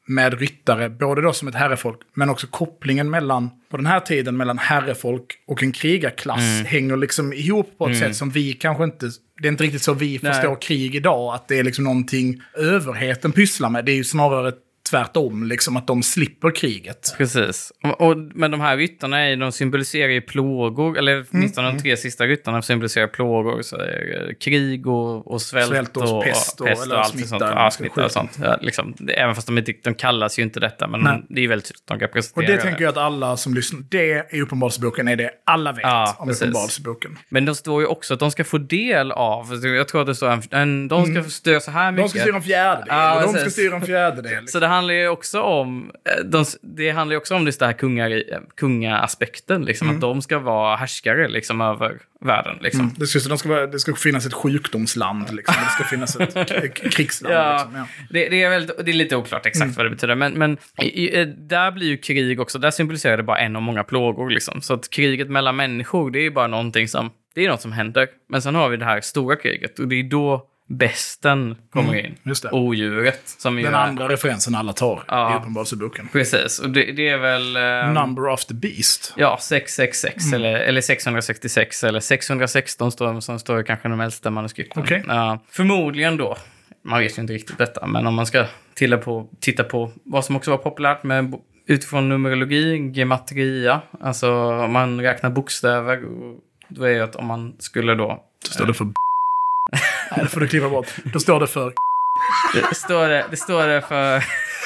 med ryttare, både då som ett herrefolk, men också kopplingen mellan, på den här tiden, mellan herrefolk och en krigarklass mm. hänger liksom ihop på ett mm. sätt som vi kanske inte, det är inte riktigt så vi förstår Nej. krig idag, att det är liksom någonting överheten pysslar med. Det är ju snarare tvärtom, liksom att de slipper kriget. Precis. Och, och, men de här ryttarna är, de symboliserar ju plågor, eller åtminstone mm. de tre sista ryttarna symboliserar plågor, så är krig och, och svält, svält och, och pest och, pest och, och allt smitta, sånt. Ja, smitta och sånt. Ja, liksom, det, även fast de inte de kallas ju inte detta, men Nej. det är väldigt tydligt de representerar. Och det tänker jag att alla som lyssnar, det är Uppenbarelseboken, är det alla vet ja, om Uppenbarelseboken. Men det står ju också att de ska få del av, jag tror att det står en, en de ska mm. styra så här mycket. De ska styra en fjärdedel, ja, och de ska styra en fjärdedel. Så det handlar ju också om de, det handlar ju också om just det här kungar, kungaaspekten liksom, mm. att de ska vara härskare liksom över världen liksom. Mm. Det, ska, de ska vara, det ska finnas ett sjukdomsland liksom. Det ska finnas ett krigsland ja, liksom, ja. det, det, är väl, det är lite oklart exakt mm. vad det betyder, men, men i, där blir ju krig också, där symboliserar det bara en av många plågor liksom. Så att kriget mellan människor, det är ju bara någonting som, det är något som händer, men sen har vi det här stora kriget och det är då besten kommer in. Mm, just det. Odjuret. Som Den är, andra referensen alla tar ja, i Uppenbarelseboken. Precis. Och det, det är väl... Um, Number of the Beast. Ja, sex sex sex. Mm. Eller, eller sexhundrasextiosex. Eller sexhundrasexton står, som står kanske de äldsta manuskripten. Okay. Uh, förmodligen då. Man vet ju inte riktigt detta. Men om man ska titta på, titta på vad som också var populärt med utifrån numerologi, gematria. Alltså om man räknar bokstäver. Då är det att om man skulle då... Så står det för... Nej, det får du kliva bort. Då står det för... Det står det, det, står det för...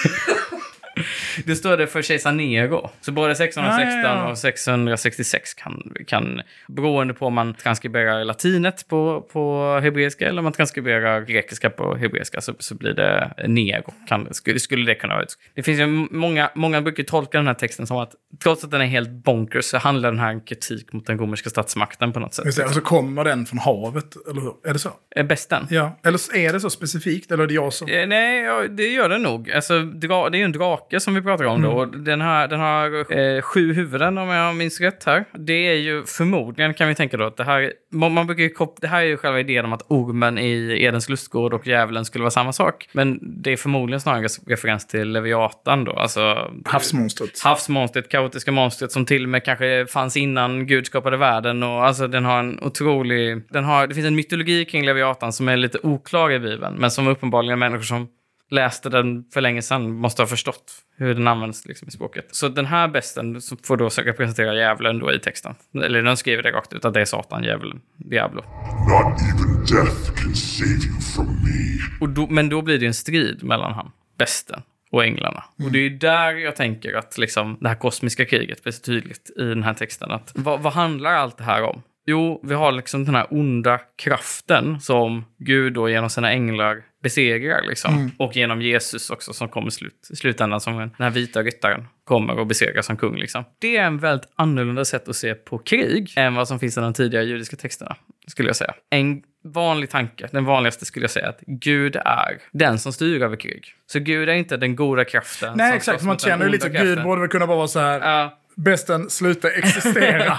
Det står det för kejsar Nero. Så både sexhundrasexton ja, ja, ja. och sexhundrasextiosex kan, kan, beroende på om man transkriberar latinet på, på hebreiska eller om man transkriberar grekiska på hebreiska, så, så blir det Nero. Kan, skulle, skulle det kunna vara. Det finns ju många, många brukar tolka den här texten som att trots att den är helt bonkers så handlar den här en kritik mot den romerska statsmakten på något sätt. Det, och så kommer den från havet, eller hur? Är det så? Är bästen? Ja. Eller är det så specifikt, eller är det jag som... Eh, nej, ja, det gör det nog. Alltså, dra, det är ju en drake som vi pratar om mm. då. Och den, här, den har eh, sju huvuden om jag minns rätt här. Det är ju förmodligen, kan vi tänka då, att det här, man brukar ju, det här är ju själva idén om att ormen i Edens lustgård och djävulen skulle vara samma sak. Men det är förmodligen snarare referens till Leviatan då. Alltså, havsmonstret. Havsmonstret, kaotiska monstret som till och med kanske fanns innan Gud skapade världen. Och alltså den har en otrolig... Den har, det finns en mytologi kring Leviatan som är lite oklar i Bibeln. Men som uppenbarligen människor som läste den för länge sedan måste ha förstått hur den används liksom i språket. Så den här besten får då representera djävulen då i texten. Eller den skriver det rakt ut att det är Satan, djävulen, Diablo. Not even death can save you from me. Och då, men då blir det en strid mellan han, besten, och änglarna. Mm. Och det är där jag tänker att liksom, det här kosmiska kriget blir så tydligt i den här texten. Att, vad, vad handlar allt det här om? Jo, vi har liksom den här onda kraften som Gud då genom sina änglar besegrar liksom. Mm. Och genom Jesus också som kommer slut, i slutändan som den här vita ryttaren kommer och besegrar som kung liksom. Det är en väldigt annorlunda sätt att se på krig än vad som finns i de tidigare judiska texterna, skulle jag säga. En vanlig tanke, den vanligaste skulle jag säga, att Gud är den som styr över krig. Så Gud är inte den goda kraften. Nej, exakt. Man känner ju lite att Gud borde väl kunna vara så här, uh, bästen sluta existera.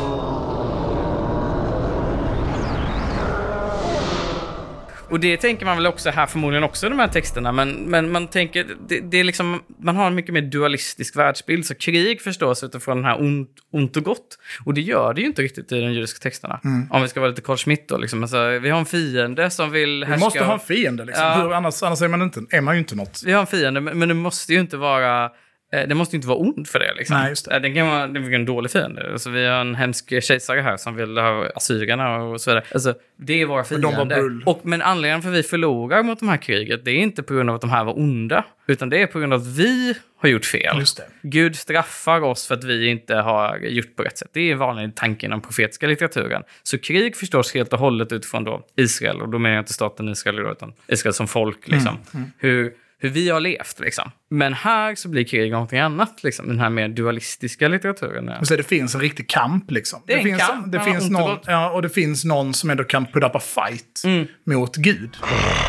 Och det tänker man väl också här förmodligen också i de här texterna. Men, men man tänker, det, det är liksom, man har en mycket mer dualistisk världsbild. Så krig förstås utifrån den här ont, ont och gott. Och det gör det ju inte riktigt i de judiska texterna. Mm. Om vi ska vara lite Carl Schmitt då. Liksom. Alltså, vi har en fiende som vill härska. Vi måste ha en fiende liksom. Ja. Hur, annars, annars är, man inte, är man ju inte något. Vi har en fiende, men, men det måste ju inte vara... Det måste ju inte vara ont för det liksom. Nej, just det. Det kan vara, det är en dålig fiende. Alltså, vi har en hemsk kejsare här som vill ha assyrierna och så vidare. Alltså, det är våra fiender. Och, men anledningen för att vi förlorar mot de här kriget, det är inte på grund av att de här var onda. Utan det är på grund av att vi har gjort fel. Just det. Gud straffar oss för att vi inte har gjort på rätt sätt. Det är en vanlig tanke inom profetiska litteraturen. Så krig förstås helt och hållet utifrån då Israel. Och då menar jag inte staten Israel då, utan Israel som folk liksom. Mm. Mm. Hur... hur vi har levt liksom. Men här så blir krig någonting annat liksom. Den här mer dualistiska litteraturen. Ja. Så det finns en riktig kamp liksom. Det, det finns kamp, det ja, finns någon, ja, och det finns någon som ändå kan put up a fight mm. mot Gud.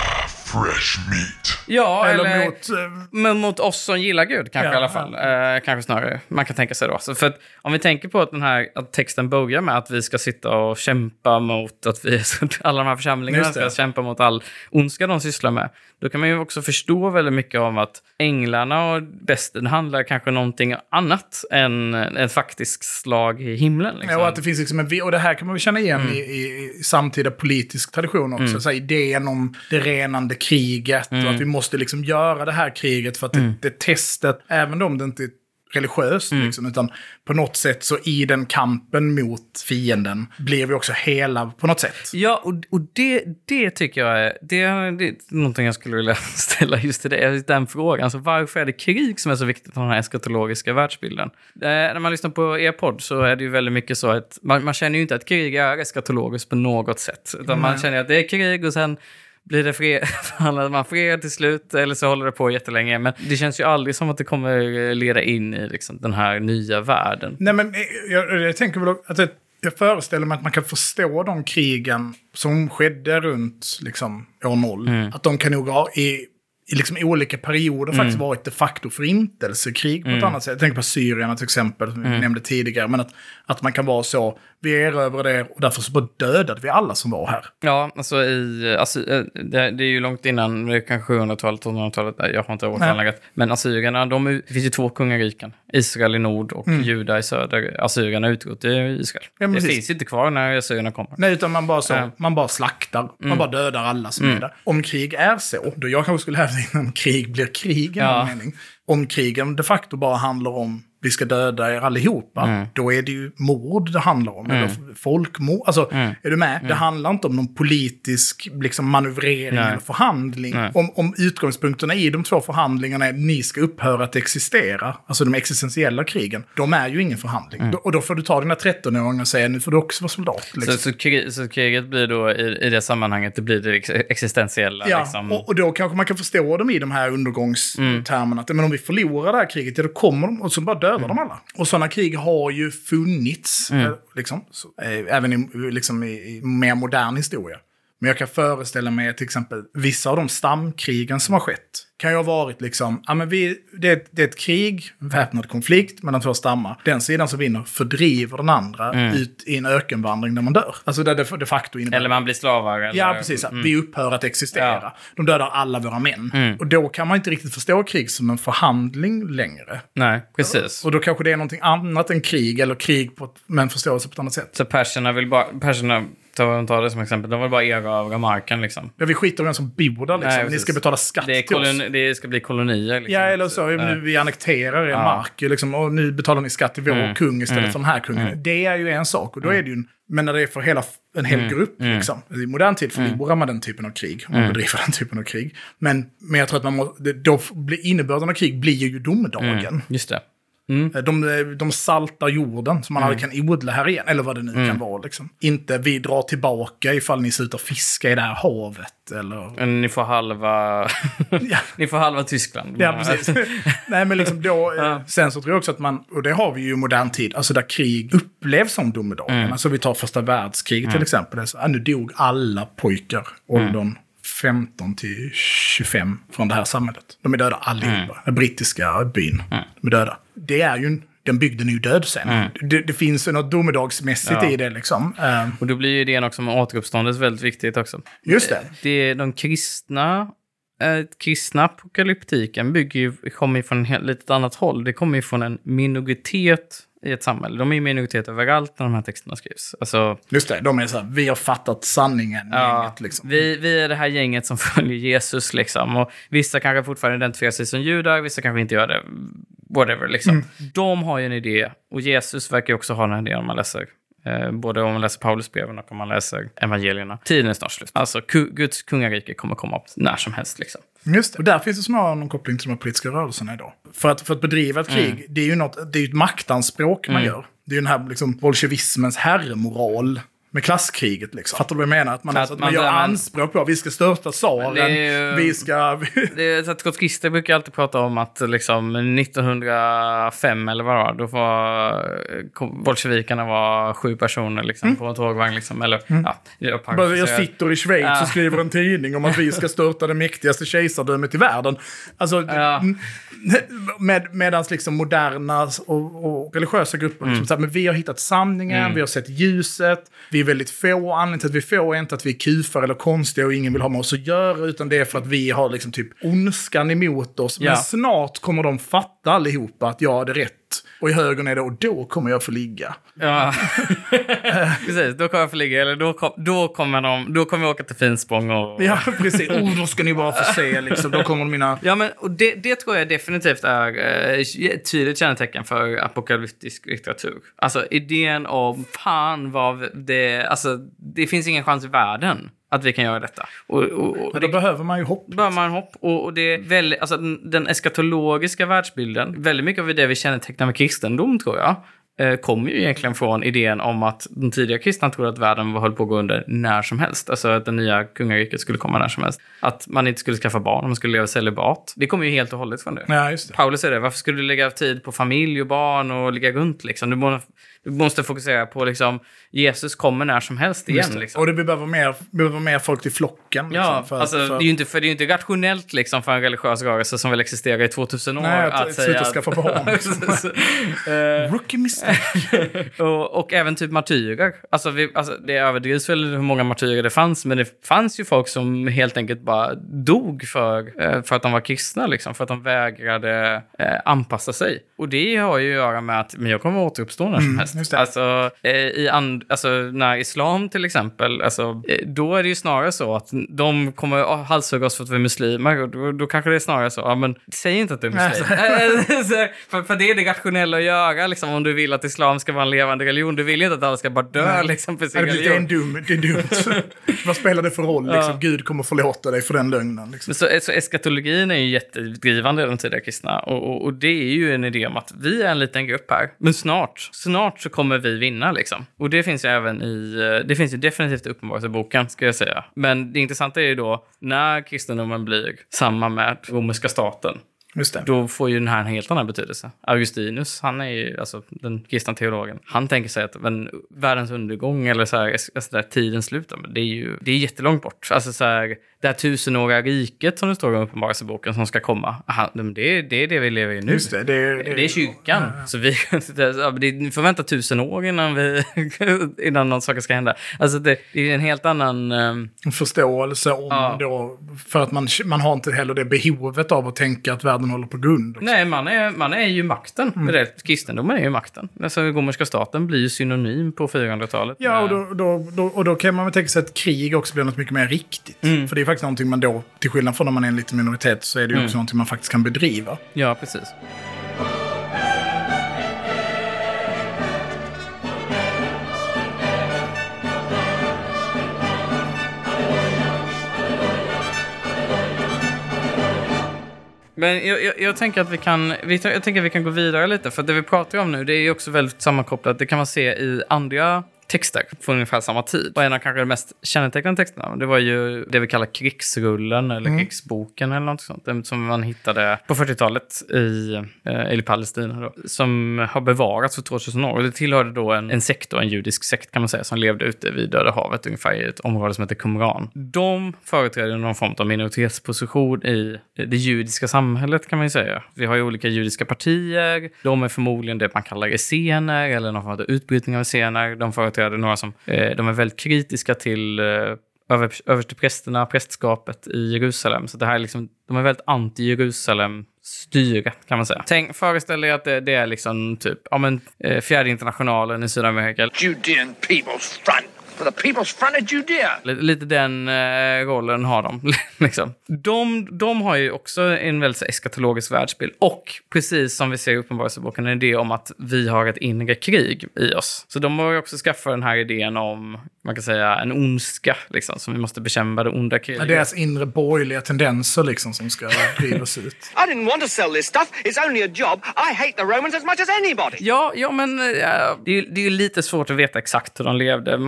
fresh meat. Ja, Eller, eller, mot... eh, men mot oss som gillar Gud, kanske Ja, i alla fall. Eh, kanske snarare. Man kan tänka sig då. Så för att, om vi tänker på att den här att texten börjar med att vi ska sitta och kämpa mot att vi, alla de här församlingarna Just det. ska kämpa mot all ondska de sysslar med. Då kan man ju också förstå väldigt mycket om att änglarna och besten handlar kanske någonting annat än en faktisk slag i himlen. Liksom. Ja, och att det finns liksom en, och det här kan man väl känna igen mm. i, i, i samtida politisk tradition också. Mm. Så här, idén om det renande kriget mm. och att vi måste liksom göra det här kriget för att mm. det, det testet, även om det inte är religiöst, mm. liksom, utan på något sätt så i den kampen mot fienden blir vi också hela på något sätt. Ja, och, och det, det tycker jag är, det, det är någonting jag skulle vilja ställa just till det, den frågan. Alltså, varför är det krig som är så viktigt för den här eskatologiska världsbilden? Eh, när man lyssnar på er podd så är det ju väldigt mycket så att man, man känner ju inte att krig är eskatologiskt på något sätt, utan mm. man känner att det är krig och sen blir det fred, förhandlar man fred till slut, eller så håller det på jättelänge. Men det känns ju aldrig som att det kommer leda in i liksom, den här nya världen. Nej, men jag, jag tänker väl att det, jag föreställer mig att man kan förstå de krigen som skedde runt liksom, år noll. Mm. Att de kan nog ha i, i liksom olika perioder mm. faktiskt varit de facto förintelsekrig på mm. ett annat sätt. Jag tänker på Syrien till exempel, som vi mm. nämnde tidigare. Men att, att man kan vara så, vi är över det och därför så bara dödade vi alla som var här. Ja, alltså, i, alltså det, det är ju långt innan, det är kanske sjuhundratalet, tolvhundratalet, jag har inte årtalet. Men assyrierna, de är, det finns ju två kungariken. Israel i nord och mm. Juda i söder. Assyrierna utgått i Israel. Ja, det finns inte kvar när assyrierna kommer. Nej, utan man bara, så, äh. man bara slaktar. Mm. Man bara dödar alla som mm. är där. Om krig är så, då jag kanske skulle hävda innan krig blir krig i ja. någon mening. Om krigen de facto bara handlar om vi ska döda er allihopa, mm. då är det ju mord det handlar om. Mm. Eller folkmord. Alltså, mm. är du med? Mm. Det handlar inte om någon politisk liksom, manövrering Nej. eller förhandling. Om, om utgångspunkterna i de två förhandlingarna är ni ska upphöra att existera, alltså de existentiella krigen, de är ju ingen förhandling. Mm. Och då får du ta dina tretton-åringar och säga nu får du också vara soldat. Liksom. Så, så, krig, så kriget blir då i, i det sammanhanget, det blir det existentiella. Ja, liksom. och, och då kanske man kan förstå dem i de här undergångstermerna. Mm. Att, men om vi förlorar det här kriget, ja, då kommer de och så bara dödar mm. de alla. Och sådana krig har ju funnits, mm. liksom, så, eh, även i, liksom, i, i mer modern historia. Men jag kan föreställa mig att till exempel vissa av de stamkrigen som har skett kan ju ha varit liksom, ja men vi, det, är ett, det är ett krig, en väpnad konflikt mellan två stammar. Den sidan som vinner fördriver den andra mm. ut i en ökenvandring där man dör. Alltså där det de facto innebär. Eller man blir slavar. Eller... Ja, precis. Mm. Vi upphör att existera. Ja. De dödar alla våra män. Mm. Och då kan man inte riktigt förstå krig som en förhandling längre. Nej, precis. Och då kanske det är någonting annat än krig, eller krig på ett, med en förståelse på ett annat sätt. Så perserna vill bara... Perserna... Ta det som exempel. De vill bara erövra marken liksom. Ja, vi skiter i vem som bor där liksom. Nej, ni ska betala skatt det är till koloni- oss. Det ska bli kolonier liksom. Ja, eller så. Nu vi annekterar er ja. mark liksom, och nu betalar ni skatt till vår mm. kung istället mm. för den här kungen. Mm. Det är ju en sak. Och då är det ju... Men när det är för hela, en hel mm. grupp mm. liksom. I modern tid förlorar man den typen av krig. Om man mm. bedriver den typen av krig. Men, men jag tror att man må, då blir innebörden av krig blir ju domedagen. Mm. Just det. Mm. De, de saltar jorden som man mm. aldrig kan odla här igen. Eller vad det nu mm. kan vara. Liksom. Inte vi drar tillbaka ifall ni slutar fiska i det här havet. Eller... Ni får halva... ja. Ni får halva Tyskland. Ja, precis. Nej, men liksom då... ja. Sen så tror jag också att man... Och det har vi ju i modern tid. Alltså där krig upplevs som domedagen. Mm. Alltså vi tar första världskriget mm. till exempel. Det är så, ah, nu dog alla pojkar. Åldern... Mm. femton till tjugofem från det här samhället. De är döda allihopa. Mm. Den brittiska byn. Mm. De är döda. Det är ju, den bygden är ju död sen. Mm. Det, det finns ju något domedagsmässigt ja. i det liksom. Um, och då blir ju idén också med återuppståndet väldigt viktigt också. Just det. det de kristna, eh, kristna apokalyptiken bygger ju, kommer ju från ett lite annat håll. Det kommer ju från en minoritet i ett samhälle. De är ju minoritet överallt när de här texterna skrivs. Alltså, just det, de är så här, vi har fattat sanningen. Ja, gänget, liksom. vi, vi är det här gänget som följer Jesus liksom. Och vissa kanske fortfarande identifierar sig som judar, vissa kanske inte gör det. Whatever liksom. Mm. De har ju en idé. Och Jesus verkar också ha den här idén om man läser. Eh, både om man läser Paulusbreven och om man läser evangelierna. Tiden är snart slut. Alltså ku- Guds kungarike kommer komma upp när som helst liksom. Just det. Och där finns det snarare någon koppling till de politiska rörelserna idag. För att, för att bedriva ett krig, mm. det är ju något, det är ett maktanspråk man mm. gör. Det är ju den här liksom, bolsjevismens herremoral med klasskriget liksom. Fattar du vad jag menar? Att man, alltså, att man, man gör man, anspråk på att vi ska störta tsaren, ju, vi ska... det är så att trotskister brukar alltid prata om att liksom nittonhundrafem eller vad det var, då var bolsjevikarna var sju personer liksom, mm. på en tågvagn liksom, eller mm. ja, jag, jag sitter i Schweiz ja. och skriver en tidning om att vi ska störta det mäktigaste kejsardömet i världen. Alltså, ja. med, medans liksom moderna och, och religiösa grupper mm. liksom, så här, men vi har hittat sanningen, mm. vi har sett ljuset, vi är väldigt få, anledningen till att vi är få är inte att vi är kufar eller konstiga och ingen vill ha med oss att göra, utan det är för att vi har liksom typ ondskan emot oss, ja. men snart kommer de fatta allihopa att jag hade rätt. Och i högern är det, och då kommer jag få ligga. Ja, precis. Då kommer jag få ligga. Eller då, kom, då, kommer de, då kommer jag åka till Finspång. Och... Ja, precis. Oh, då ska ni bara få se. Liksom. Då kommer mina... Ja, men och det, det tror jag definitivt är eh, ett tydligt kännetecken för apokalyptisk litteratur. Alltså, idén om fan vad det... Alltså, det finns ingen chans i världen att vi kan göra detta. Och, och, och Men då det, behöver man ju hopp. Då behöver man hopp. Och, och det är väldigt, alltså den, den eskatologiska världsbilden, väldigt mycket av det vi kännetecknar med kristendom, tror jag, eh, kommer ju egentligen från idén om att de tidiga kristna trodde att världen var höll på att gå under när som helst. Alltså att den nya kungariket skulle komma när som helst. Att man inte skulle skaffa barn, man skulle leva celibat. Det kommer ju helt och hållet från det. Ja, just det. Paulus säger det, varför skulle du lägga tid på familj och barn och ligga runt liksom? Du måste, du måste fokusera på liksom, Jesus kommer när som helst igen. Liksom. Och det behöver mer, behöver mer folk till flocken. Liksom, ja, för, alltså, för... det är ju inte, för det är ju inte rationellt liksom, för en religiös rörelse som väl existerar i tvåtusen år. Nej, att, att, att säga sluta skaffa barn. Liksom. Rookie mistake. och, och även typ martyrer. Alltså, vi, alltså, det överdrivs väl hur många martyrer det fanns, men det fanns ju folk som helt enkelt bara dog för, för att de var kristna, liksom, för att de vägrade eh, anpassa sig. Och det har ju att göra med att men jag kommer att återuppstå när som mm, helst. Alltså, eh, i and, alltså, när islam till exempel, alltså, eh, då är det ju snarare så att de kommer att halshugga oss för att vi är muslimer, och då, då kanske det är snarare så, ja, men säg inte att du är muslim. för, för det är det rationella att göra, liksom, om du vill att islam ska vara en levande religion. Du vill inte att alla ska bara dö liksom, för sin religion. Det är, en dum, det är dumt. Vad spelar det för roll? Liksom? Ja. Gud kommer förlåta dig för den lögnen. Liksom. Så, så eskatologin är ju jättedrivande i de tidiga kristna. Och, och, och det är ju en idé om att vi är en liten grupp här. Men snart, snart så kommer vi vinna liksom. Och det finns ju även i, det finns ju definitivt i Uppenbarelseboken, ska jag säga. Men det intressanta är ju då, när kristendomen blir samma med romerska staten, just det. Då får ju den här en helt annan betydelse. Augustinus, han är ju alltså den kristna teologen. Han tänker sig att men, världens undergång eller så här, alltså där tiden slutar, men det är ju det är jättelångt bort. Alltså så här, det här tusenåriga riket som det står i Uppenbarelseboken som ska komma. Aha, det, är, det är det vi lever i nu. Just det, det, är, det, det är kyrkan. Ja, ja. Så vi, det får vänta tusen år innan, vi, innan någon saker ska hända. Alltså det, det är en helt annan... Um... förståelse om ja. då, för att man, man har inte heller det behovet av att tänka att världen håller på grund. Liksom. Nej, man är, man är ju makten. Mm. Det, kristendomen är ju makten. Alltså romerska staten blir ju synonym på fyrahundratalet. Ja, och då, då, då, och då kan man väl tänka sig att krig också blir något mycket mer riktigt. Mm. För det är faktiskt någonting man då, till skillnad från när man är en liten minoritet, så är det ju mm. också någonting man faktiskt kan bedriva. Ja, precis. Men jag, jag, jag tänker att vi kan vi, jag tänker att vi kan gå vidare lite, för det vi pratar om nu, det är ju också väldigt sammankopplat. Det kan man se i andra texter från ungefär samma tid. Och en av kanske de mest kännetecknande texterna, det var ju det vi kallar krigsrullen eller mm. krigsboken eller något sånt, som man hittade på fyrtiotalet i, eh, i Palestina då, som har bevarats för tvåtusen år. Och det tillhörde då en, en sekt, en judisk sekt kan man säga, som levde ute vid Döda havet ungefär i ett område som heter Qumran. De företräder någon form av minoritetsposition i det judiska samhället, kan man ju säga. Vi har ju olika judiska partier. De är förmodligen det man kallar essener eller någon form av utbrytning av essener. De företräder några som eh, de är väldigt kritiska till eh, över, översteprästerna, prästskapet i Jerusalem. Så det här är liksom, de är väldigt anti-Jerusalem styret, kan man säga. Tänk, föreställ er att det, det är liksom typ ja, men, eh, fjärde internationalen i Sydamerika. Judean People's Front. For the People's Front of Judea. Lite, lite den eh, rollen har de. liksom. de. De har ju också en väldigt eskatologisk världsbild. Och precis som vi ser i Uppenbarelseboken, en idé om att vi har ett inre krig i oss. Så de har ju också skaffat den här idén om, man kan säga, en ondska liksom, som vi måste bekämpa, det onda kriget. Ja, deras inre borgerliga tendenser liksom, som ska drivas ut. I didn't want to sell this stuff. It's only a job. I hate the Romans as much as anybody. Ja, ja men ja, det, är, det är lite svårt att veta exakt hur de levde. Man, man vet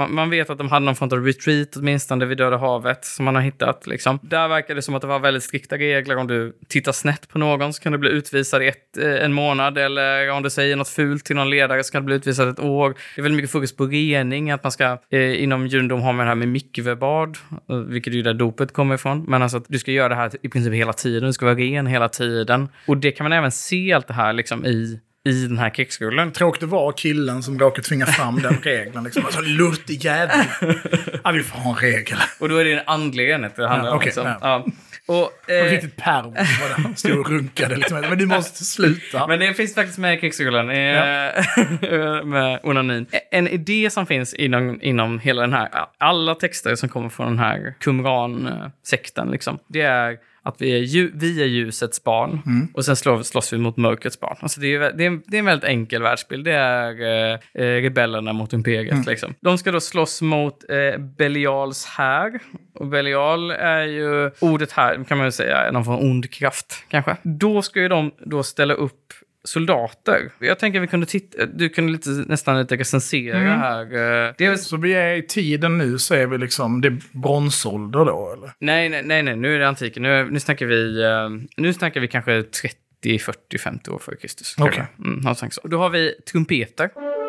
vet att de hade någon form av retreat åtminstone vid Döda havet som man har hittat. Liksom. Där verkar det som att det var väldigt strikta regler. Om du tittar snett på någon så kan du bli utvisad i ett, en månad. Eller om du säger något fult till någon ledare så kan du bli utvisad ett år. Det är väldigt mycket fokus på rening. Att man ska, eh, inom judendom har man det här med mikvebad. Vilket är ju där dopet kommer ifrån. Men alltså att du ska göra det här i princip hela tiden. Du ska vara ren hela tiden. Och det kan man även se allt det här liksom i... i den här krigsskolan. Tråkigt det var killen som råkade tvinga fram den regeln. Liksom. Alltså, luttig jävel. Ja, vi får ha en regel. Och då är det en andlig enhet det handlar ja, om. okay, Liksom. ja. Ja. Och, eh, och riktigt perv var det. Han stod och runkade. Liksom. Men du måste sluta. Men det finns faktiskt med i krigsskolan. Eh, ja. Med onanin. En idé som finns inom, inom hela den här... Alla texter som kommer från den här Qumran-sekten. Liksom, det är... att vi är, ju, vi är ljusets barn mm. och sen slår, slåss vi mot mörkrets barn. Alltså det, är, det, är, det är en väldigt enkel världsbild. Det är eh, rebellerna mot imperiet. Mm. Liksom. De ska då slåss mot eh, Belials här. Och Belial är ju ordet här kan man ju säga någon form av ond kraft kanske. Då ska ju de då ställa upp soldater. Jag tänker att vi kunde titta, du kunde lite, nästan lite recensera mm. här. Det är... Så vi är i tiden nu så är vi liksom, det är bronsålder då eller? Nej, nej, nej, nej. Nu är det antiken. Nu, nu snackar vi nu snackar vi kanske trettio, fyrtio, femtio år före Kristus. Okej. Okay. Mm, då har vi trumpeter.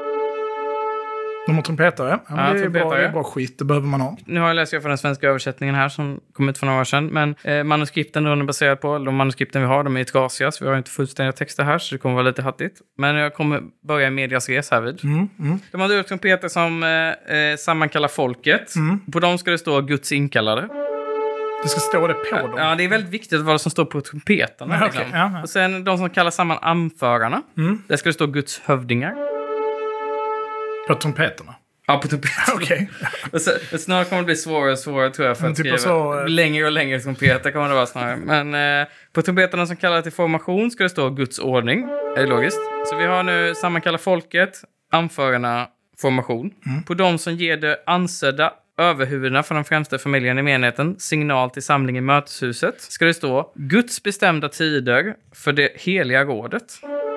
De har trumpetare. Ja, ja, det, är trumpetare. bra, det är bra skit, det behöver man ha. Nu har jag läst för den svenska översättningen här som kom ut för några år sedan. Men eh, manuskripten de är baserad på, de manuskripten vi har, de är trasiga. Så vi har inte fullständiga texter här, så det kommer vara lite hattigt. Men jag kommer börja i medias res här vid. Mm, mm. De har gjort trumpeter som eh, sammankallar folket. Mm. På dem ska det stå Guds inkallade. Det ska stå det på dem. Ja, det är väldigt viktigt vad som står på trumpeterna. Ja, liksom. okay, ja, ja. Och sen de som kallar samman anförarna. Mm. Där ska det stå Guds hövdingar. På trumpeterna? Ja, på trumpeterna. Okej. Okay. Snart kommer det bli svårare och svårare tror jag för att typ skriva. Så, längre och längre trumpeter kommer det vara snarare. Men eh, på trumpeterna som kallar till formation ska det stå Guds ordning. Det är logiskt. Så vi har nu sammankalla folket, anförarna, formation. Mm. På de som ger det ansedda överhuvudena för den främsta familjen i menigheten, signal till samling i möteshuset, ska det stå Guds bestämda tider för det heliga rådet.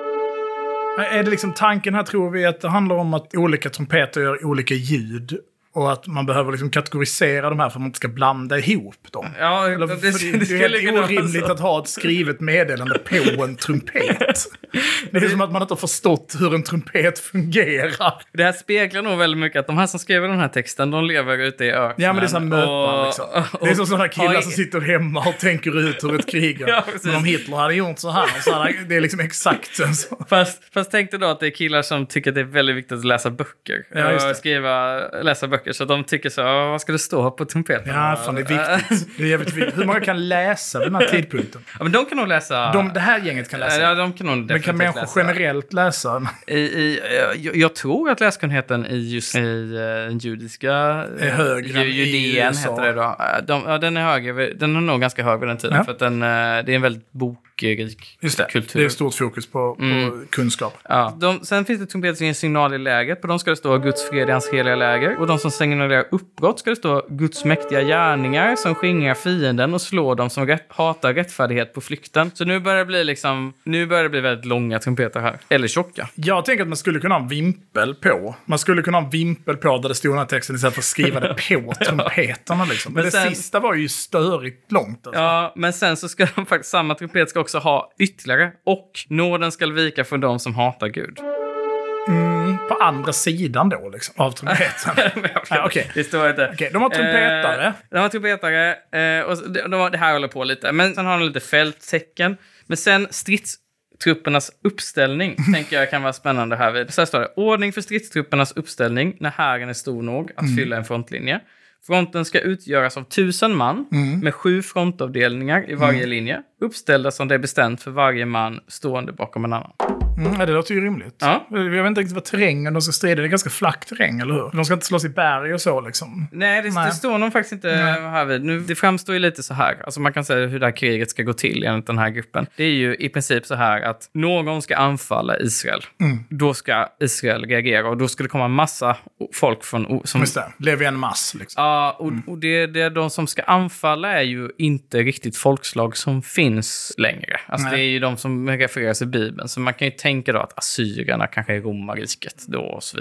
Är det liksom tanken här, tror vi, att det handlar om att olika trumpeter gör olika ljud och att man behöver liksom kategorisera de här för att man inte ska blanda ihop dem? Ja, Eller, det, det, det, det är helt orimligt att ha ett skrivet meddelande på en trumpet. Det är som att man inte har förstått hur en trumpet fungerar. Det här speglar nog väldigt mycket att de här som skriver den här texten, de lever ute i öknen. Ja, men det är som möpar liksom. Och, det är som sådana killar och, som sitter hemma och tänker ut hur ett krig är. Ja, men om Hitler hade gjort så här, så hade, det är liksom exakt så. Fast, fast tänk dig då att det är killar som tycker att det är väldigt viktigt att läsa böcker. Ja, just det. Och skriva, läsa böcker. Så de tycker så, vad ska det stå på trumpeten? Ja, fan, det är viktigt. Det är jävligt viktigt. Hur många kan läsa vid den här tidpunkten? Ja, men de kan nog läsa... De, det här gänget kan läsa. Ja, de kan nog men kan människor läsa. Generellt läsa? I, i, jag, jag tror att läskunnigheten i just i, den judiska... Är högre ju, Judeen heter det då. De, ja, den är högre. Den är nog ganska hög vid den tiden. Ja. För att den, det är en väldigt bokrik just det. Kultur. Det är stort fokus på, på mm. kunskap. Ja. De, sen finns det trumpeter som ger signal i läget. På dem ska det stå Guds fred i hans heliga läger. Och de som signalerar uppbrott ska det stå Guds mäktiga gärningar som skingrar fienden och slår dem som rätt, hatar rättfärdighet på flykten. Så nu börjar det bli liksom, nu börjar det bli väldigt långa trumpeter här. Eller tjocka. Jag tänker att man skulle kunna ha en vimpel på. Man skulle kunna ha en vimpel på där det stod den här texten istället för att skriva det på trumpeterna liksom. Men, men sen, det sista var ju störigt långt. Alltså. Ja, men sen så ska de faktiskt, samma trumpet ska också ha ytterligare. Och nåden ska vika för de som hatar Gud. Mm, på andra sidan då liksom, av trumpeten. ja, okay. Det står inte. Okay, de har trumpetare. Eh, de har trumpetare. Eh, och de, de, det här håller på lite. Men sen har de lite fälttecken. Men sen stridstruppernas uppställning tänker jag kan vara spännande här vid. Så här står det. Ordning för stridstruppernas uppställning när hären är stor nog att mm. fylla en frontlinje. Fronten ska utgöras av tusen man mm. med sju frontavdelningar i varje mm. linje. Uppställda som det är bestämt för varje man stående bakom en annan. Mm, det låter ju rimligt. Ja. Jag vet inte riktigt vad terrängen de ska strida. Det är ganska flack terräng, eller hur? De ska inte slås i berg och så liksom. Nej, det, Nej. det står nog faktiskt inte Nej. här vid. Nu, det framstår ju lite så här. Alltså man kan säga hur det här kriget ska gå till enligt den här gruppen. Det är ju i princip så här att någon ska anfalla Israel. Mm. Då ska Israel reagera och då ska det komma en massa folk från... Som, Just det, lever i en mass liksom. Ja, och, mm. och det, det de som ska anfalla är ju inte riktigt folkslag som finns längre. Alltså Nej. det är ju de som refereras i Bibeln. Så man kan ju tänka då att assyrierna kanske är romarriket då och så vidare.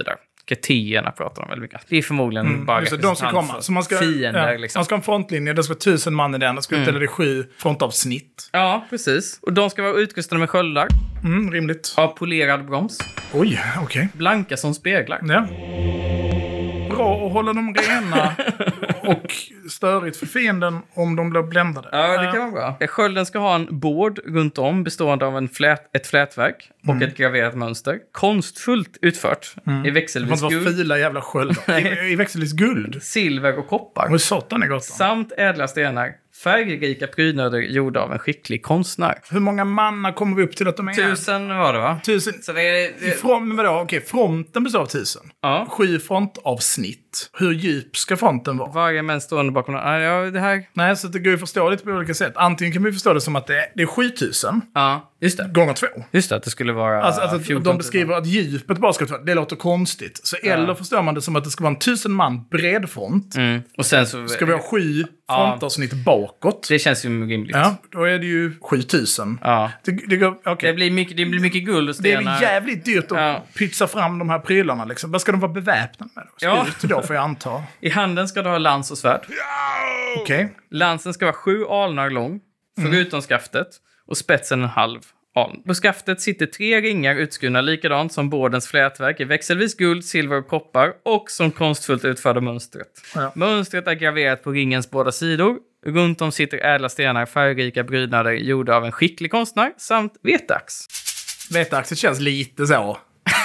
musketerna pratar de väldigt mycket. Det är förmodligen mm, bara de ska komma. Så man ska, fiender. Ja, liksom. Man ska ha en frontlinje, det ska vara tusen man i den, det ska mm. utdela i sju frontavsnitt. Ja, precis. Och de ska vara utrustade med sköldar. Mm, rimligt. Av polerad broms. Oj, okej. Okay. Blanka som speglar. Ja. Bra att hålla dem rena och störigt för fienden om de blir bländade. Ja, det kan vara bra. Skölden ska ha en bord runt om bestående av en flät, ett flätverk och mm. ett graverat mönster. Konstfullt utfört mm. i växelvis guld. Det var fila jävla sköldar. I, I växelvis guld. Silver och koppar. Och satan är gott. Samt ädla stenar. Färgrika prydnader gjorda av en skicklig konstnär. Hur många mannar kommer vi upp till att de är? Tusen var det, va? Tusen. Så det är... Det... Från, men vadå? Okej, fronten består av tusen. Ja. Sju frontavsnitt. Hur djup ska fronten vara? Varje män stående bakom... Ja, det här... Nej, så det går ju förstå lite på olika sätt. Antingen kan vi förstå det som att det är, det är sjutusen. Ja, just det. Gånger två. Just det, att det skulle vara... Alltså, alltså att de beskriver att djupet bara ska vara... Det låter konstigt. Så ja. Eller förstår man det som att det ska vara en tusen man bred front. Mm. Och sen så... Ska vi ha sju frontavsnitt ja. bakåt. Det känns ju rimligt. Ja, då är det ju sjutusen. Ja. Det, det, går, okay. det, blir mycket, det blir mycket guld och stenar. Det är jävligt dyrt att ja. pytsa fram de här prylarna. Liksom. Vad ska de vara beväpnade med? Ja. Spjut då, får jag anta. I handen ska du ha lans och svärd. Okej. Okay. Lansen ska vara sju alnar lång, förutom mm. skaftet. Och spetsen en halv aln. På skaftet sitter tre ringar utskurna likadant som bordens flätverk i växelvis guld, silver och koppar. Och som konstfullt utförda mönstret. Ja. Mönstret är graverat på ringens båda sidor. Runt om sitter ädla stenar, färgrika brydnader gjorda av en skicklig konstnär samt vetax. Vetaxet känns lite så.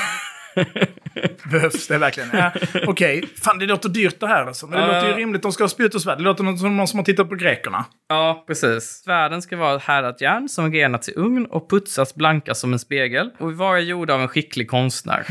Behövs det verkligen? Ja, Okej, okay. Fan det låter dyrt det här alltså. Men det uh, låter ju rimligt, de ska ha spjut och svärd. Det låter som någon som har tittat på grekerna. Ja, precis. Svärden ska vara härdat järn som renats i ugn och putsas blanka som en spegel. Och vara gjorda av en skicklig konstnär.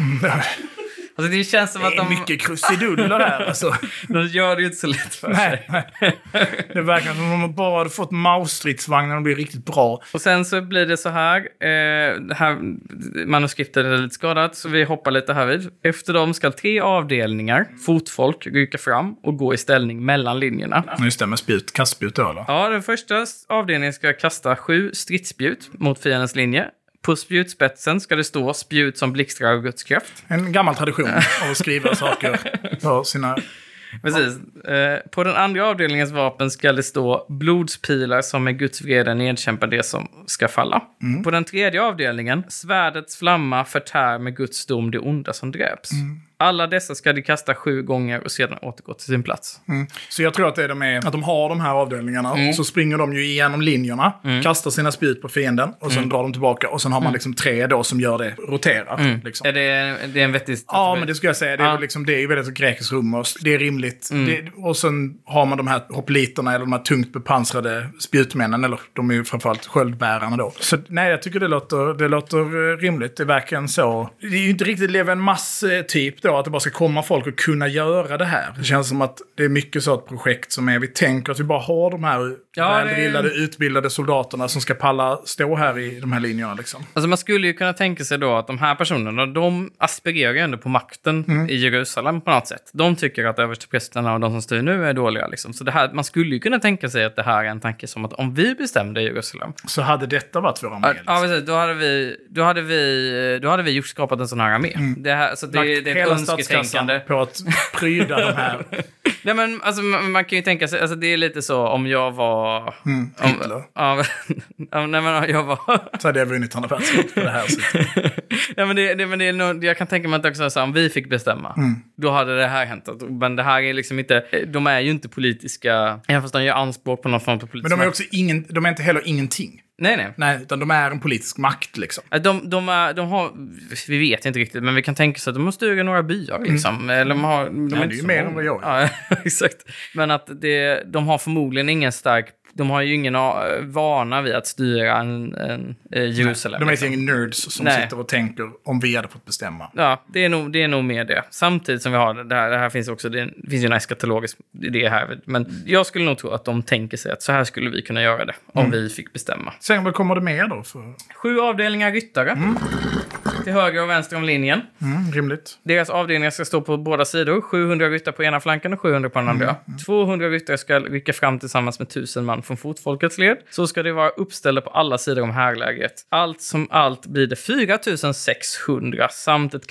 Alltså det känns som det att de... Det är mycket krusiduller här alltså. De gör det ju inte så lätt för nej, sig. Nej. Det verkar som om de bara hade fått Maus-stridsvagnar och blir riktigt bra. Och sen så blir det så här. Eh, det här manuskriptet är lite skadat så vi hoppar lite här vid. Efter dem ska tre avdelningar, fotfolk, rycka fram och gå i ställning mellan linjerna. Just det, med spjut, kastspjut då eller? Ja, den första avdelningen ska kasta sju stridsspjut mot fiendens linje. På spjutspetsen ska det stå spjut som blixtrar av Guds kraft. En gammal tradition av att skriva saker på sina... Precis. Eh, på den andra avdelningens vapen ska det stå blodspilar som med Guds vrede nedkämpar det som ska falla. Mm. På den tredje avdelningen, svärdets flamma förtär med Guds dom det onda som dräps. Mm. Alla dessa ska de kasta sju gånger och sedan återgå till sin plats. Mm. Så jag tror att det är de, är, att de har de här avdelningarna. Mm. Så springer de ju igenom linjerna. Mm. Kastar sina spjut på fienden. Och sen mm. drar de tillbaka. Och sen har man mm. liksom tre då som gör det. Roterar. Mm. Liksom. Är det, det är en vettig... Ja, men det skulle jag säga. Det är, ja. liksom, det är ju väldigt grekisk rumors. Det är rimligt. Mm. Det, och sen har man de här hopliterna. Eller de här tungt bepansrade spjutmännen. Eller de är ju framförallt sköldbärarna då. Så nej, jag tycker det låter, det låter rimligt. Det är verkligen så. Det är ju inte riktigt leva en mass-typ då. Att det bara ska komma folk och kunna göra det här. Det känns som att det är mycket så ett projekt som är, vi tänker att vi bara har de här ja, väldrillade, det... utbildade soldaterna som ska palla stå här i de här linjerna liksom. Alltså man skulle ju kunna tänka sig då att de här personerna, de aspirerar ju ändå på makten mm. i Jerusalem på något sätt. De tycker att översteprästerna och de som styr nu är dåliga liksom. Så det här, man skulle ju kunna tänka sig att det här är en tanke som att om vi bestämde i Jerusalem så hade detta varit vår armé. Ja, ja precis. Då hade vi då hade vi då hade vi gjort skapat en sån här armé. Mm. Det här så det, det, det är ett önsketänkande på att pryda de här. Nej men alltså man, man kan ju tänka sig alltså det är lite så om jag var mm, Hitler. Om, ja, ja, nej men jag var så hade jag vunnit andra världskriget på det här sättet. Ja men det, det men det är nog, jag kan tänka mig att också så om vi fick bestämma mm. då hade det här hänt. Men det här är liksom inte de är ju inte politiska. Jag förstår de gör anspråk på någon form av politisk. Men de är också ingen de är inte heller ingenting. Nej, nej. Nej, utan de är en politisk makt liksom. De, de, är, de har, vi vet inte riktigt, men vi kan tänka oss att de måste styra några byar liksom. Mm. Eller de har, de ja, är det är ju mer än vad jag är. Ja, exakt. Men att det, de har förmodligen ingen stark, de har ju ingen vana vid att styra en, en, en Jerusalem. Nej, de är liksom. Ingen nerds som nej. sitter och tänker om vi hade fått bestämma. Ja, det är nog, det är nog mer det. Samtidigt som vi har det här, det här finns också, det finns ju en eskatologisk idé här. Men jag skulle nog tro att de tänker sig att så här skulle vi kunna göra det om mm. vi fick bestämma. Sen vad kommer det med då? För... Sju avdelningar ryttare. Mm. Till höger och vänster om linjen. Mm, rimligt. Deras avdelningar ska stå på båda sidor. sjuhundra ryttare på ena flanken och sjuhundra på den andra. Mm, mm. tvåhundra ryttare ska rycka fram tillsammans med tusen man från fotfolkets led. Så ska det vara uppställda på alla sidor om härlägret. Allt som allt blir det fyra tusen sexhundra samt ett kav-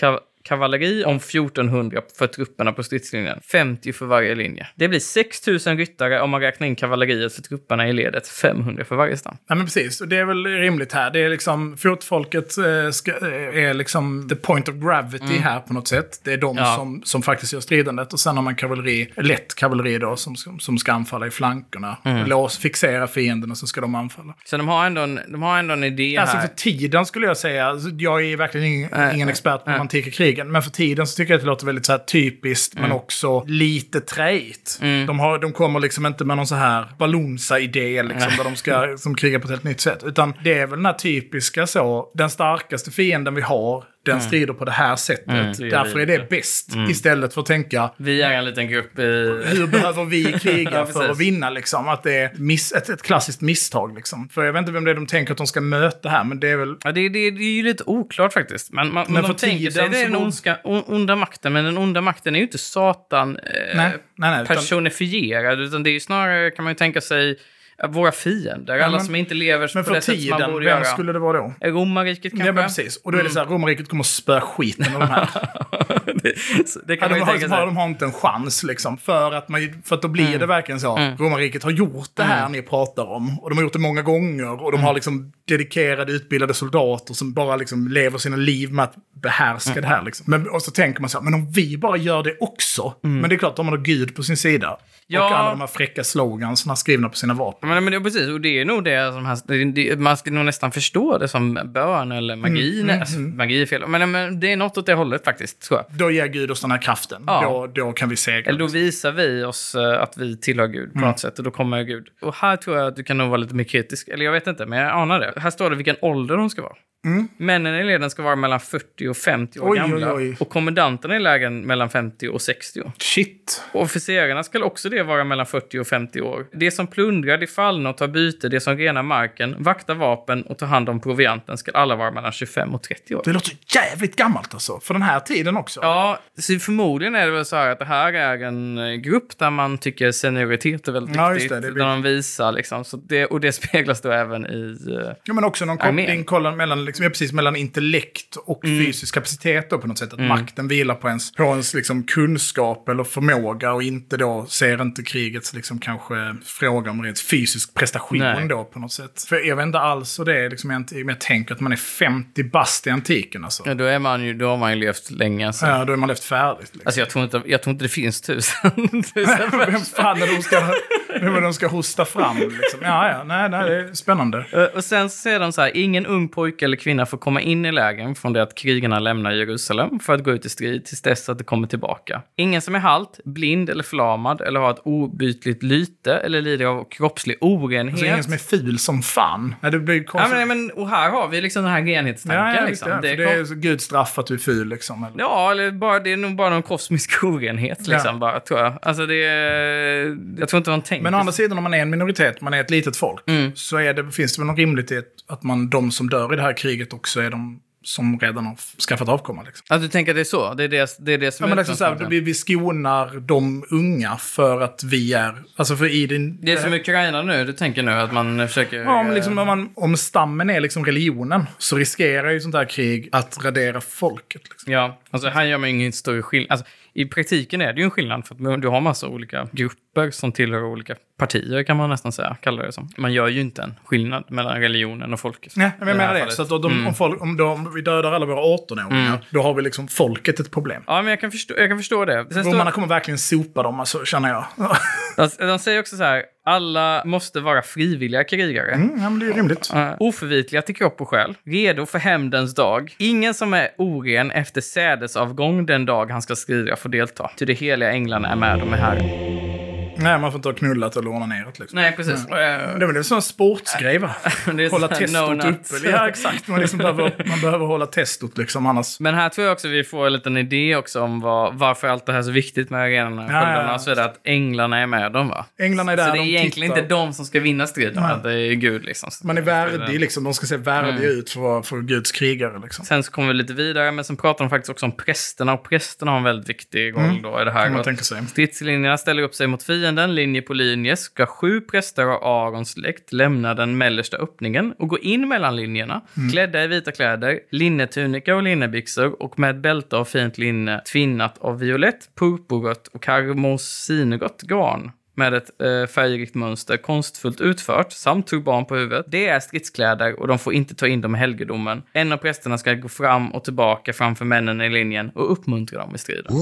kavalleri om fjortonhundra för trupperna på stridslinjen. femtio för varje linje. Det blir sex tusen ryttare om man räknar in kavalleriet för trupperna i ledet. femhundra för varje stam. Ja, men precis. Och det är väl rimligt här. Det är liksom, fotfolket eh, ska, är liksom the point of gravity mm. här på något sätt. Det är de ja. som, som faktiskt gör stridandet. Och sen har man kavalleri, lätt kavalleri då, som, som ska anfalla i flankerna. Mm. Lås, fixera fienden och så ska de anfalla. Så de har ändå en, de har ändå en idé alltså här. För tiden skulle jag säga, jag är verkligen ingen, äh, ingen expert på äh. de antika krigen, men för tiden så tycker jag att det låter väldigt så här typiskt, mm. men också lite träigt. Mm. De, har, de kommer liksom inte med någon så här Balunsa-idé liksom, där de ska som kriga på ett helt nytt sätt, utan det är väl den här typiska så, den starkaste fienden vi har, den mm. strider på det här sättet. Mm, det är Därför är det bäst. Mm. Istället för att tänka... Vi är en liten grupp i... Hur behöver vi kriga ja, för att vinna? Liksom? Att det är miss, ett, ett klassiskt misstag. Liksom. För jag vet inte vem det är de tänker att de ska möta här, men det är väl... Ja, det, det, det är ju lite oklart faktiskt. Men, man, men de tänker sig det är den ondska, onda makten, men den onda makten är ju inte Satan eh, nej, nej, nej, personifierad, utan, utan det är ju snarare, kan man ju tänka sig... Våra fiender, ja, alla men, som inte lever men på det sätt som man borde göra. Men för tiden, vem skulle det vara då? Romarriket kanske? Ja, men precis. Och då är det så här, Romarriket kommer att spöa skiten av de här. det, det kan ja, man ju de, har, de har inte en chans liksom. För att, man, för att då blir mm. det verkligen så. Mm. Romarriket har gjort det här mm. ni pratar om. Och de har gjort det många gånger. Och de mm. har liksom dedikerade, utbildade soldater som bara liksom lever sina liv med att behärska mm. det här. Liksom. Men, och så tänker man så här, men om vi bara gör det också. Mm. Men det är klart, de har då Gud på sin sida. Ja. Och alla de här fräcka slogans som har skrivna på sina vapen. Men, men det är precis, och det är nog det som här, det, det, man ska nog nästan förstå det som bön eller magi. Mm, alltså, mm. Magi är fel, men, men det är något åt det hållet faktiskt, tror jag. Då ger Gud oss den här kraften. Ja. Då, då kan vi segra. Eller då visar vi oss uh, att vi tillhör Gud på mm. något sätt, och då kommer Gud. Och här tror jag att du kan nog vara lite mer kritisk. Eller jag vet inte, men jag anar det. Här står det vilken ålder de ska vara. Mm. Männen i leden ska vara mellan fyrtio och femtio år oj, gamla. Oj, oj. Och kommandanterna i lägen mellan femtio och sextio. Shit. Och officerarna ska också det vara mellan fyrtio och femtio år. Det som plundrar, det fallna och tar byte, det som renar marken, vaktar vapen och tar hand om provianten ska alla vara mellan tjugofem och trettio år. Det låter jävligt gammalt alltså, för den här tiden också. Ja, så förmodligen är det väl så här att det här är en grupp där man tycker senioritet är väldigt ja, viktigt. Det, det blir... Där de visar liksom. Så det, och det speglas då även i uh, ja, men också någon koppling kollar mellan, liksom, ja, precis, mellan intellekt och mm. fysisk kapacitet då, på något sätt. Att mm. makten vilar på ens, på ens liksom, kunskap eller förmåga och inte då ser inte krigets liksom, kanske fråga om rent fysisk prestation Nej. Då på något sätt. För jag vet inte alls och det är liksom, jag, jag tänker att man är femtio bast i antiken alltså. Ja, då är man ju, då har man ju levt länge alltså. Ja, då är man levt färdigt. Liksom. Alltså jag tror inte, jag tror inte det finns tusen. tusen vem fan är de ska, vem är de ska hosta fram liksom. Ja, ja, nej, nej, det är spännande. Och sen säger de så här, ingen ung pojke eller kvinna får komma in i lägen från det att krigarna lämnar Jerusalem för att gå ut i strid tills dess att det kommer tillbaka. Ingen som är halt, blind eller förlamad eller har ett obytligt lyte eller lider av kroppslig orenhet. Alltså ingen som är ful som fan. Nej, det blir konstigt. Ja, men, men, och här har vi liksom den här renhetstanken. Ja, ja, liksom. det, det, det är så Guds straff att du är ful liksom. Eller? Ja, eller bara, det är nog bara någon kosmisk orenhet liksom, ja. Bara, tror jag. Alltså det är, jag tror inte man tänker. Men å andra sidan, om man är en minoritet, man är ett litet folk, mm. så är det, finns det väl någon rimlighet att man, de som dör i det här kriget också är de som redan har skaffat avkomma. Liksom. Att du tänker att det är så? Det är det, det, är det som ja, är... Men liksom så här, vi, vi skonar de unga för att vi är... Alltså för i din, det är som Ukraina nu, du tänker nu att man försöker... Ja, men liksom, om, man, om stammen är liksom religionen så riskerar ju sånt här krig att radera folket. Liksom. Ja, alltså här gör man ingen större skillnad. Alltså, i praktiken är det ju en skillnad för att du har massa olika grupper som tillhör olika partier, kan man nästan säga, kallar det som. Man gör ju inte en skillnad mellan religionen och folket. Nej, men jag menar det. det. Så att de, mm. om, folk, om, de, om vi dödar alla våra arton-åringar, mm. då har vi liksom folket ett problem. Ja, men jag kan förstå, jag kan förstå det. Sen Romarna står... kommer verkligen sopa dem, alltså, känner jag. de, de säger också så här, alla måste vara frivilliga krigare. Mm, ja, men det är rimligt. Uh, oförvitliga till kropp och själ. Redo för hämndens dag. Ingen som är oren efter sädesavgång den dag han ska strida får delta. Till det heliga änglarna är med dem här. Nej, man får inte ha knullat eller ordnanerat liksom. Nej, precis. Nej. Uh, det är väl en sån sportsgrej, va? Hålla testot no uppe. Ja, exakt. Man, liksom behöver, man behöver hålla testot liksom, annars. Men här tror jag också vi får en liten idé också om vad, varför allt det här är så viktigt med arenorna. Ja, ja, ja. Så är det att änglarna är med dem, va? Änglarna är där. Så det är de egentligen tittar. Inte de som ska vinna striden, ja. Det är Gud liksom. Man är värdig liksom. De ska se värdiga mm. ut för, för Guds krigare liksom. Sen så kommer vi lite vidare, men sen pratar de faktiskt också om prästerna. Och prästerna har en väldigt viktig roll mm. då i det här. Kan man tänka sig. Stridslinjerna ställer upp sig mot fienden fienden linje på linje ska sju präster av Arons släkt lämna den mellersta öppningen och gå in mellan linjerna, mm. klädda i vita kläder, linnetunika och linnebyxor och med bälte av fint linne tvinnat av violett, purpurrött och karmosinrött garn med ett eh, färgrikt mönster konstfullt utfört samt turban på huvudet. Det är stridskläder och de får inte ta in dem i helgedomen. En av prästerna ska gå fram och tillbaka framför männen i linjen och uppmuntra dem i striden.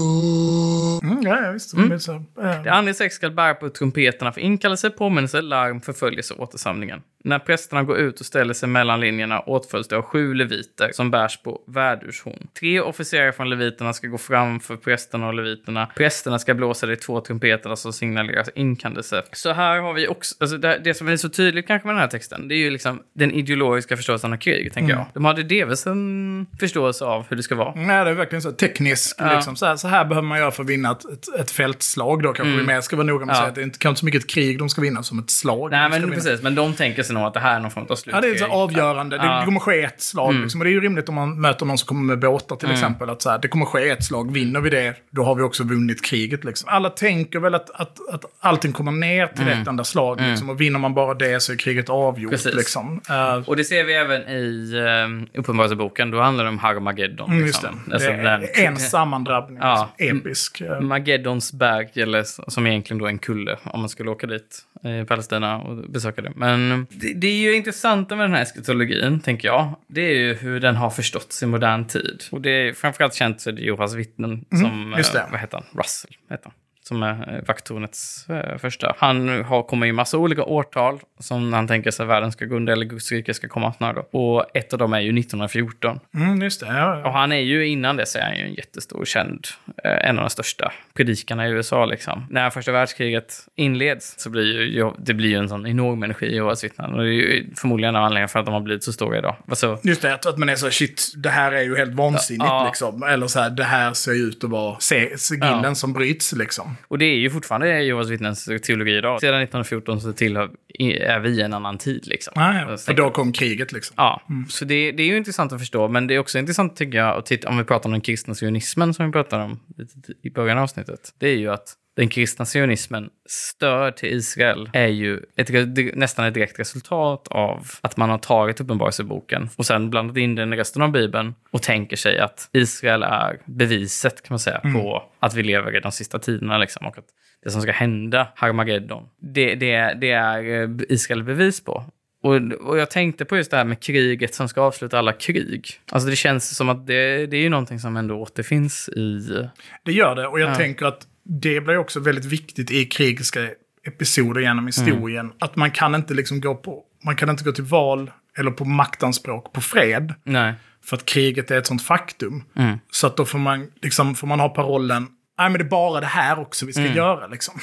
Mm, ja, visst. Mm. Så, äh. Det andra sex ska bära på trumpeterna för inkallelse, påminnelse, larm, förföljelse och återsamlingen. När prästerna går ut och ställer sig mellan linjerna åtföljs det av sju leviter som bärs på värdurshorn. Tre officerare från leviterna ska gå fram för prästerna och leviterna. Prästerna ska blåsa de två trumpeterna som signalerar inkallelse. Så här har vi också, alltså det, det som är så tydligt kanske med den här texten, det är ju liksom den ideologiska förståelsen av krig, tänker mm. jag. De hade delvis en förståelse av hur det ska vara. Nej, det är verkligen så teknisk. Ja. Liksom. Så, här, så här behöver man göra för att vinna ett, ett, ett fältslag. Då kanske mm. vi mer ska vara noga med att ja. säga att det är inte kanske så mycket ett krig de ska vinna som ett slag. Nej, men precis. Men de tänker sig nog att det här är någon form av slutkrig. Ja, det är så avgörande. Ja. Det kommer ske ett slag. Mm. Liksom. Och det är ju rimligt om man möter någon som kommer med båtar till mm. exempel. Att så här, det kommer ske ett slag. Vinner vi det, då har vi också vunnit kriget. Liksom. Alla tänker väl att, att, att allting kommer ner till mm. ett enda slag. Mm. Liksom. Och vinner man bara det så är kriget avgjort. Liksom. Uh, och det ser vi även i uh, Uppenbarelseboken. Då handlar det om Harmageddon. Mm, liksom. just det. Alltså, det är en sammandrabbning. Ja. Liksom. Episk. Mageddons berg, eller som egentligen då är en kulle om man skulle åka dit i Palestina och besöka det. Men det, det är ju intressant med den här eskatologin, tänker jag. Det är ju hur den har förståtts i modern tid. Och det är framförallt känt så är det Jehovas vittnen som, mm, just det. Eh, vad heter han? Russell heter han. Som är vakttornets eh, första. Han har kommit i massa olika årtal som han tänker sig att världen ska gå under eller Guds rike ska komma snart då. Och ett av dem är ju nittonhundrafjorton. Mm, just det. Ja, ja. Och han är ju innan det så är han ju en jättestor känd, eh, en av de största predikarna i U S A liksom. När första världskriget inleds så blir ju det blir ju en sån enorm energi i Jehovas vittnen. Och det är ju förmodligen en anledning för att de har blivit så stora idag. Alltså, just det, att man är så shit, det här är ju helt vansinnigt ja, liksom. Eller så här, det här ser ju ut att vara sigillen ja. som bryts liksom. Och det är ju fortfarande Jehovas vittnens teologi idag. Sedan nittonhundrafjorton så tillhör är vi en annan tid liksom. Ah, ja. För då kom kriget liksom. Ja, mm. så det, det är ju intressant att förstå. Men det är också intressant tycker jag att titta, om vi pratar om den kristna sionismen som vi pratade om i början av avsnittet. Det är ju att den kristna sionismen stöd till Israel är ju ett, nästan ett direkt resultat av att man har tagit Uppenbarelseboken och sen blandat in den i resten av Bibeln och tänker sig att Israel är beviset kan man säga mm. på att vi lever i de sista tiderna liksom, och att det som ska hända, Harmageddon, det, det, det är Israel bevis på. Och, och jag tänkte på just det här med kriget som ska avsluta alla krig. Alltså det känns som att det, det är ju någonting som ändå återfinns i... Det gör det, och jag ja. tänker att det blir också väldigt viktigt i krigiska episoder genom historien. Mm. Att man kan inte liksom gå på, man kan inte gå till val eller på maktanspråk på fred. Nej. För att kriget är ett sånt faktum. Mm. Så att då får man, liksom, får man ha parollen, nej men det är bara det här också vi ska mm. göra liksom.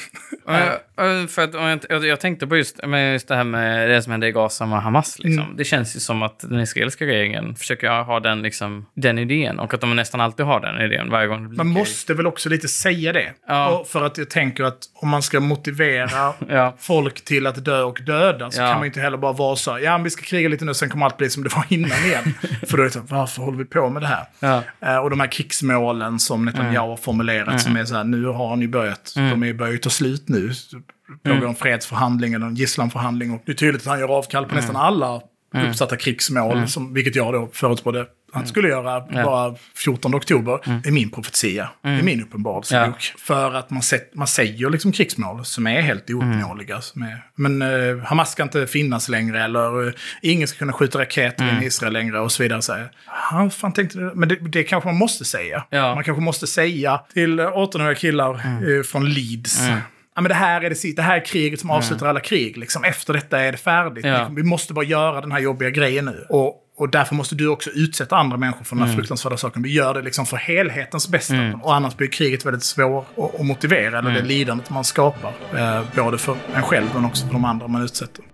uh, för att, jag, jag, jag tänkte på just, just det här med det som hände i Gaza med Hamas liksom. Mm. Det känns ju som att den israeliska regeringen försöker ha den, liksom, den idén, och att de nästan alltid har den idén varje gång det blir man krig. måste väl också lite säga det. Ja. Och för att jag tänker att om man ska motivera ja. folk till att dö och döda så ja. kan man inte heller bara vara så, ja men vi ska kriga lite nu, sen kommer allt bli som det var innan igen. För då är det så, varför håller vi på med det här? Ja. Uh, och de här krigsmålen som Netanyahu mm. har formulerat mm. som är så här, nu har han ju börjat, mm. de är ju börjat ta slut nu. Det pågår en fredsförhandling eller en gisslanförhandling, och det är tydligt att han gör avkall på mm. nästan alla mm. uppsatta krigsmål, mm. som, vilket jag då förutspådde han skulle göra mm. bara fjortonde oktober mm. i min profetia, mm. i min uppenbarelsebok. Ja. För att man, sett, man säger liksom krigsmål som är helt ouppnåeliga. Mm. Men uh, Hamas ska inte finnas längre, eller uh, ingen ska kunna skjuta raketer mm. in i Israel längre och så vidare. Så här, han fan tänkte det. Men det, det kanske man måste säga. Ja. Man kanske måste säga till artonhundra killar mm. uh, från Leeds. Mm. Ja, men det här är det, det här är kriget som avslutar mm. alla krig. Liksom. Efter detta är det färdigt. Ja. Vi måste bara göra den här jobbiga grejen nu. Och Och därför måste du också utsätta andra människor för den här mm. fruktansvärda saken. Vi gör det liksom för helhetens bästa. Mm. Och annars blir kriget väldigt svårt att, att motivera. Eller mm. det lidandet man skapar. Eh, både för en själv men också för de andra man utsätter.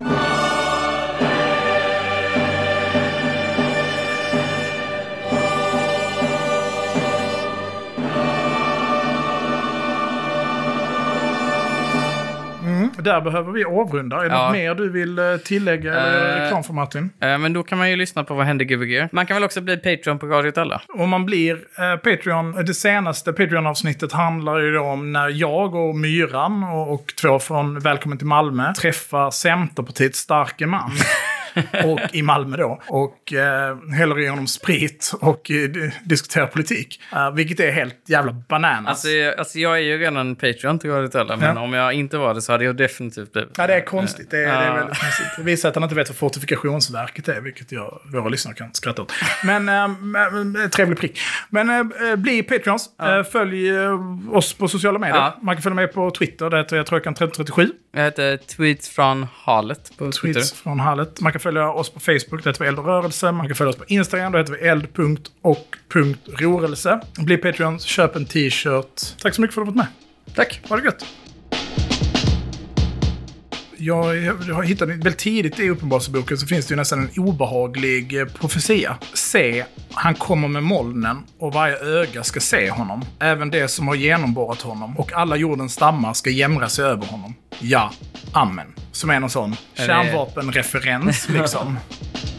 där behöver vi avrunda. Är det Ja. något mer du vill eh, tillägga eller Eh, reklam för Martin? Eh, men då kan man ju lyssna på Vad händer G V G. Man kan väl också bli Patreon på Radio åt alla. Om man blir eh, Patreon, det senaste Patreon-avsnittet handlar ju då om när jag och Myran och, och två från Välkommen till Malmö träffar Centerpartiets starke man. och i Malmö då. Och eh, häller i honom sprit och eh, d- diskuterar politik. Uh, vilket är helt jävla bananas. Alltså, jag- alltså jag är ju redan Patreon till Radio åt alla, men Ja. om jag inte var det så hade jag definitivt blivit. Ja, det är konstigt. Det är, det är Ja. väldigt konstigt. Det visar att han inte vet vad Fortifikationsverket är, vilket jag, våra lyssnare kan skratta åt. Men äh, trevlig prick. Men äh, bli Patreons. Ja. Äh, följ äh, oss på sociala medier. Ja. Man kan följa med på Twitter. Det heter jag Trökan trettio trettiosju. Jag heter Tweets från Halet på Twitter. Tweets från Hallet. Man kan följa oss på Facebook. Det heter vi Eld och rörelse. Man kan följa oss på Instagram. Det heter vi eld punkt och punkt rörelse. Bli Patreons. Köp en t-shirt. Tack så mycket för att du varit med. Tack. Ha det gött. Jag, jag har hittat väldigt tidigt i Uppenbarelseboken så finns det ju nästan en obehaglig eh, profetia. Se, han kommer med molnen och varje öga ska se honom. Även det som har genomborrat honom. Och alla jordens stammar ska jämra sig över honom. Ja, amen. Som är någon sån Är det- kärnvapenreferens liksom.